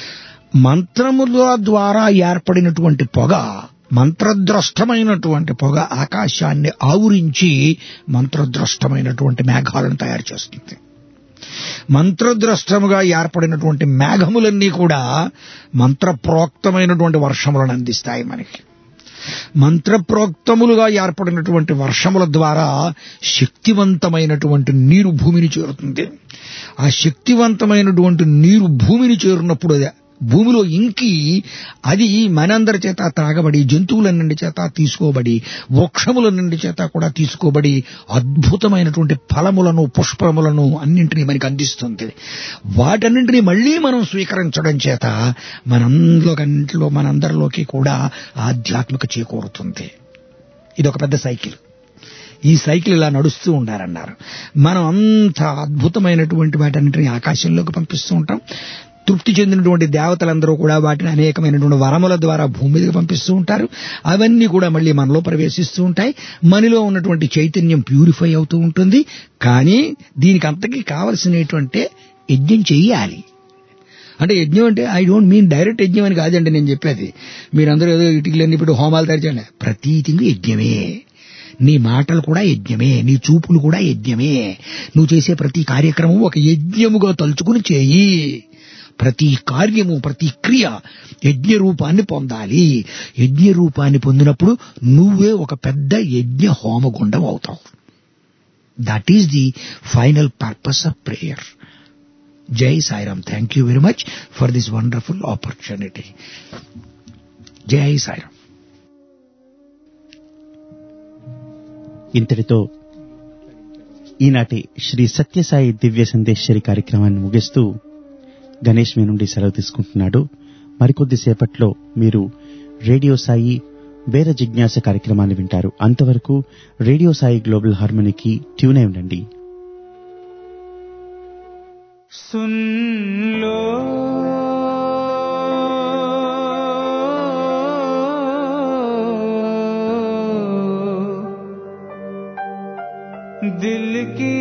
మంత్రముల ద్వారా ఏర్పడినటువంటి పొగ, మంత్రద్రష్టమైనటువంటి పొగ ఆకాశాన్ని ఆవురించి మంత్రద్రష్టమైనటువంటి మేఘాలను తయారు చేస్తుంది. మంత్రద్రష్టముగా ఏర్పడినటువంటి మేఘములన్నీ కూడా మంత్రప్రోక్తమైనటువంటి వర్షములను అందిస్తాయి మనకి. మంత్రప్రోక్తములుగా ఏర్పడినటువంటి వర్షముల ద్వారా శక్తివంతమైనటువంటి నీరు భూమిని చేరుతుంది. ఆ శక్తివంతమైనటువంటి నీరు భూమిని చేరినప్పుడు భూమిలో ఇంకి అది మనందరి చేత త్రాగబడి జంతువులన్నింటి చేత తీసుకోబడి వృక్షములన్నింటి చేత కూడా తీసుకోబడి అద్భుతమైనటువంటి ఫలములను పుష్పములను అన్నింటినీ మనకి అందిస్తుంది. వాటన్నింటినీ మళ్లీ మనం స్వీకరించడం చేత మనందరిలో మనందరిలోకి కూడా ఆధ్యాత్మిక చేకూరుతుంది. ఇది ఒక పెద్ద సైకిల్. ఈ సైకిల్ ఇలా నడుస్తూ ఉండాలన్నారు. మనం అంత అద్భుతమైనటువంటి వాటన్నింటినీ ఆకాశంలోకి పంపిస్తూ ఉంటాం. తృప్తి చెందినటువంటి దేవతలందరూ కూడా వాటిని అనేకమైనటువంటి వరముల ద్వారా భూమి మీదకి పంపిస్తూ ఉంటారు. అవన్నీ కూడా మళ్ళీ మనలో ప్రవేశిస్తూ ఉంటాయి. మనలో ఉన్నటువంటి చైతన్యం ప్యూరిఫై అవుతూ ఉంటుంది. కానీ దీనికి అంతకీ కావలసినటువంటి యజ్ఞం చెయ్యాలి. అంటే యజ్ఞం అంటే ఐ డోంట్ మీన్ డైరెక్ట్ యజ్ఞం అని కాదండి నేను చెప్పేది. మీరందరూ ఏదో ఇటుకలన్నీ ఇప్పుడు హోమాలు తయారు చేయండి, ప్రతీతిని యజ్ఞమే. నీ మాటలు కూడా యజ్ఞమే, నీ చూపులు కూడా యజ్ఞమే. నువ్వు చేసే ప్రతి కార్యక్రమం ఒక యజ్ఞముగా తలుచుకుని చేయి. ప్రతి కార్యము ప్రతి క్రియ యజ్ఞ రూపాన్ని పొందాలి. యజ్ఞ రూపాన్ని పొందినప్పుడు నువ్వే ఒక పెద్ద యజ్ఞ హోమగుండం అవుతావు. That is the final purpose of prayer. Jai Sairam. Thank you very much for this wonderful opportunity. Jai Sairam. ఇంతటితో ఈనాటి శ్రీ సత్యసాయి దివ్య సందేశ్వరి కార్యక్రమాన్ని ముగిస్తూ గణేష్ మీ నుండి సెలవు తీసుకుంటున్నాడు. మరికొద్దిసేపట్లో మీరు రేడియో సాయి వేద జిజ్ఞాస కార్యక్రమాన్ని వింటారు. అంతవరకు రేడియో సాయి గ్లోబల్ హార్మోనీకి ట్యూన్ అయి ఉండండి. सुन लो दिल की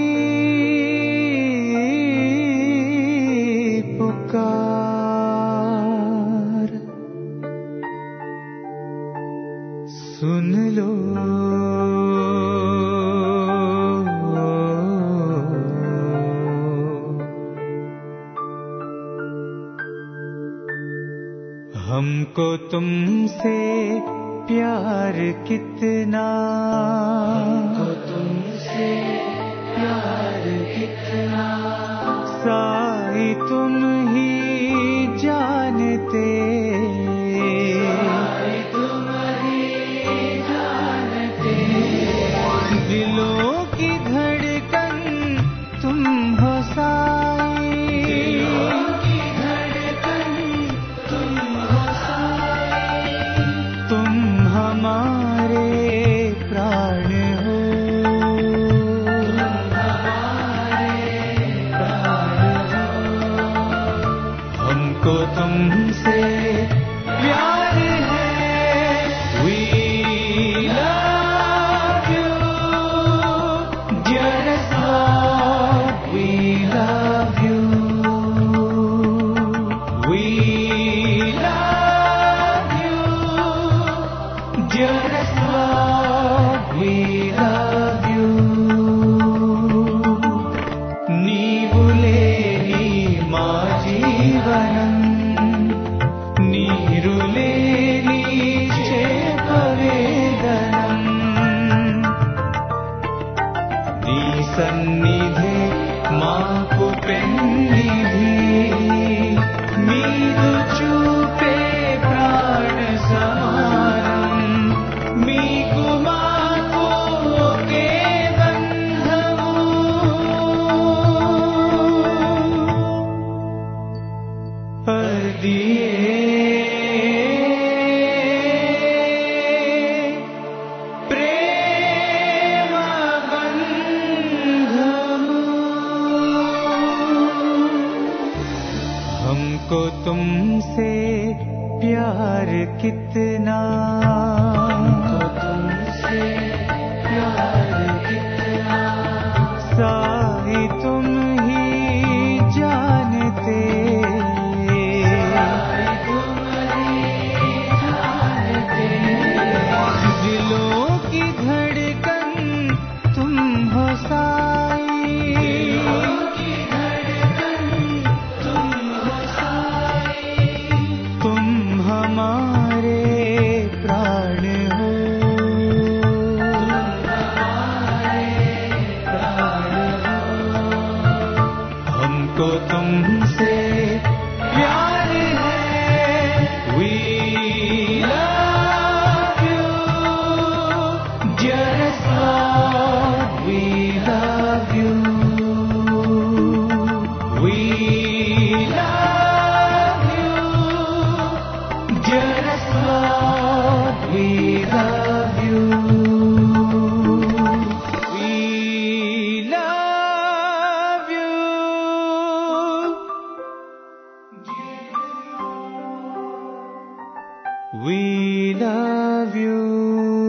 पुकार, सुन लो हमको तुमसे प्यार कितना, हमको तुमसे प्यार कितना, साई तुम ही जानते, साई तुम ही जानते, दिलों की धड़कन तुम हो साई, दिलों की धड़कन तुम हो साई, तुम हमारे प्राण हो, నీ సన్నిధే మాకు పెన్నిధి మీరు చూపే ప్రాణ సమానం మీకు మాకు ఒకే బంధము అదియే ప్రేమ బంధము हमको तुमसे प्यार कितना हमको तुमसे प्यार कितना साही तुम ही जानते साही तुम ही जानते दिलों की धड़कन तुम हो साई दिलों की धड़कन तुम हो साई तुम हमारे प्राण हो तुम हमारे प्राण हो हमको तुमसे प्यार है we love you dearest Lord we love you we love you dearest Lord we love you we love you we love you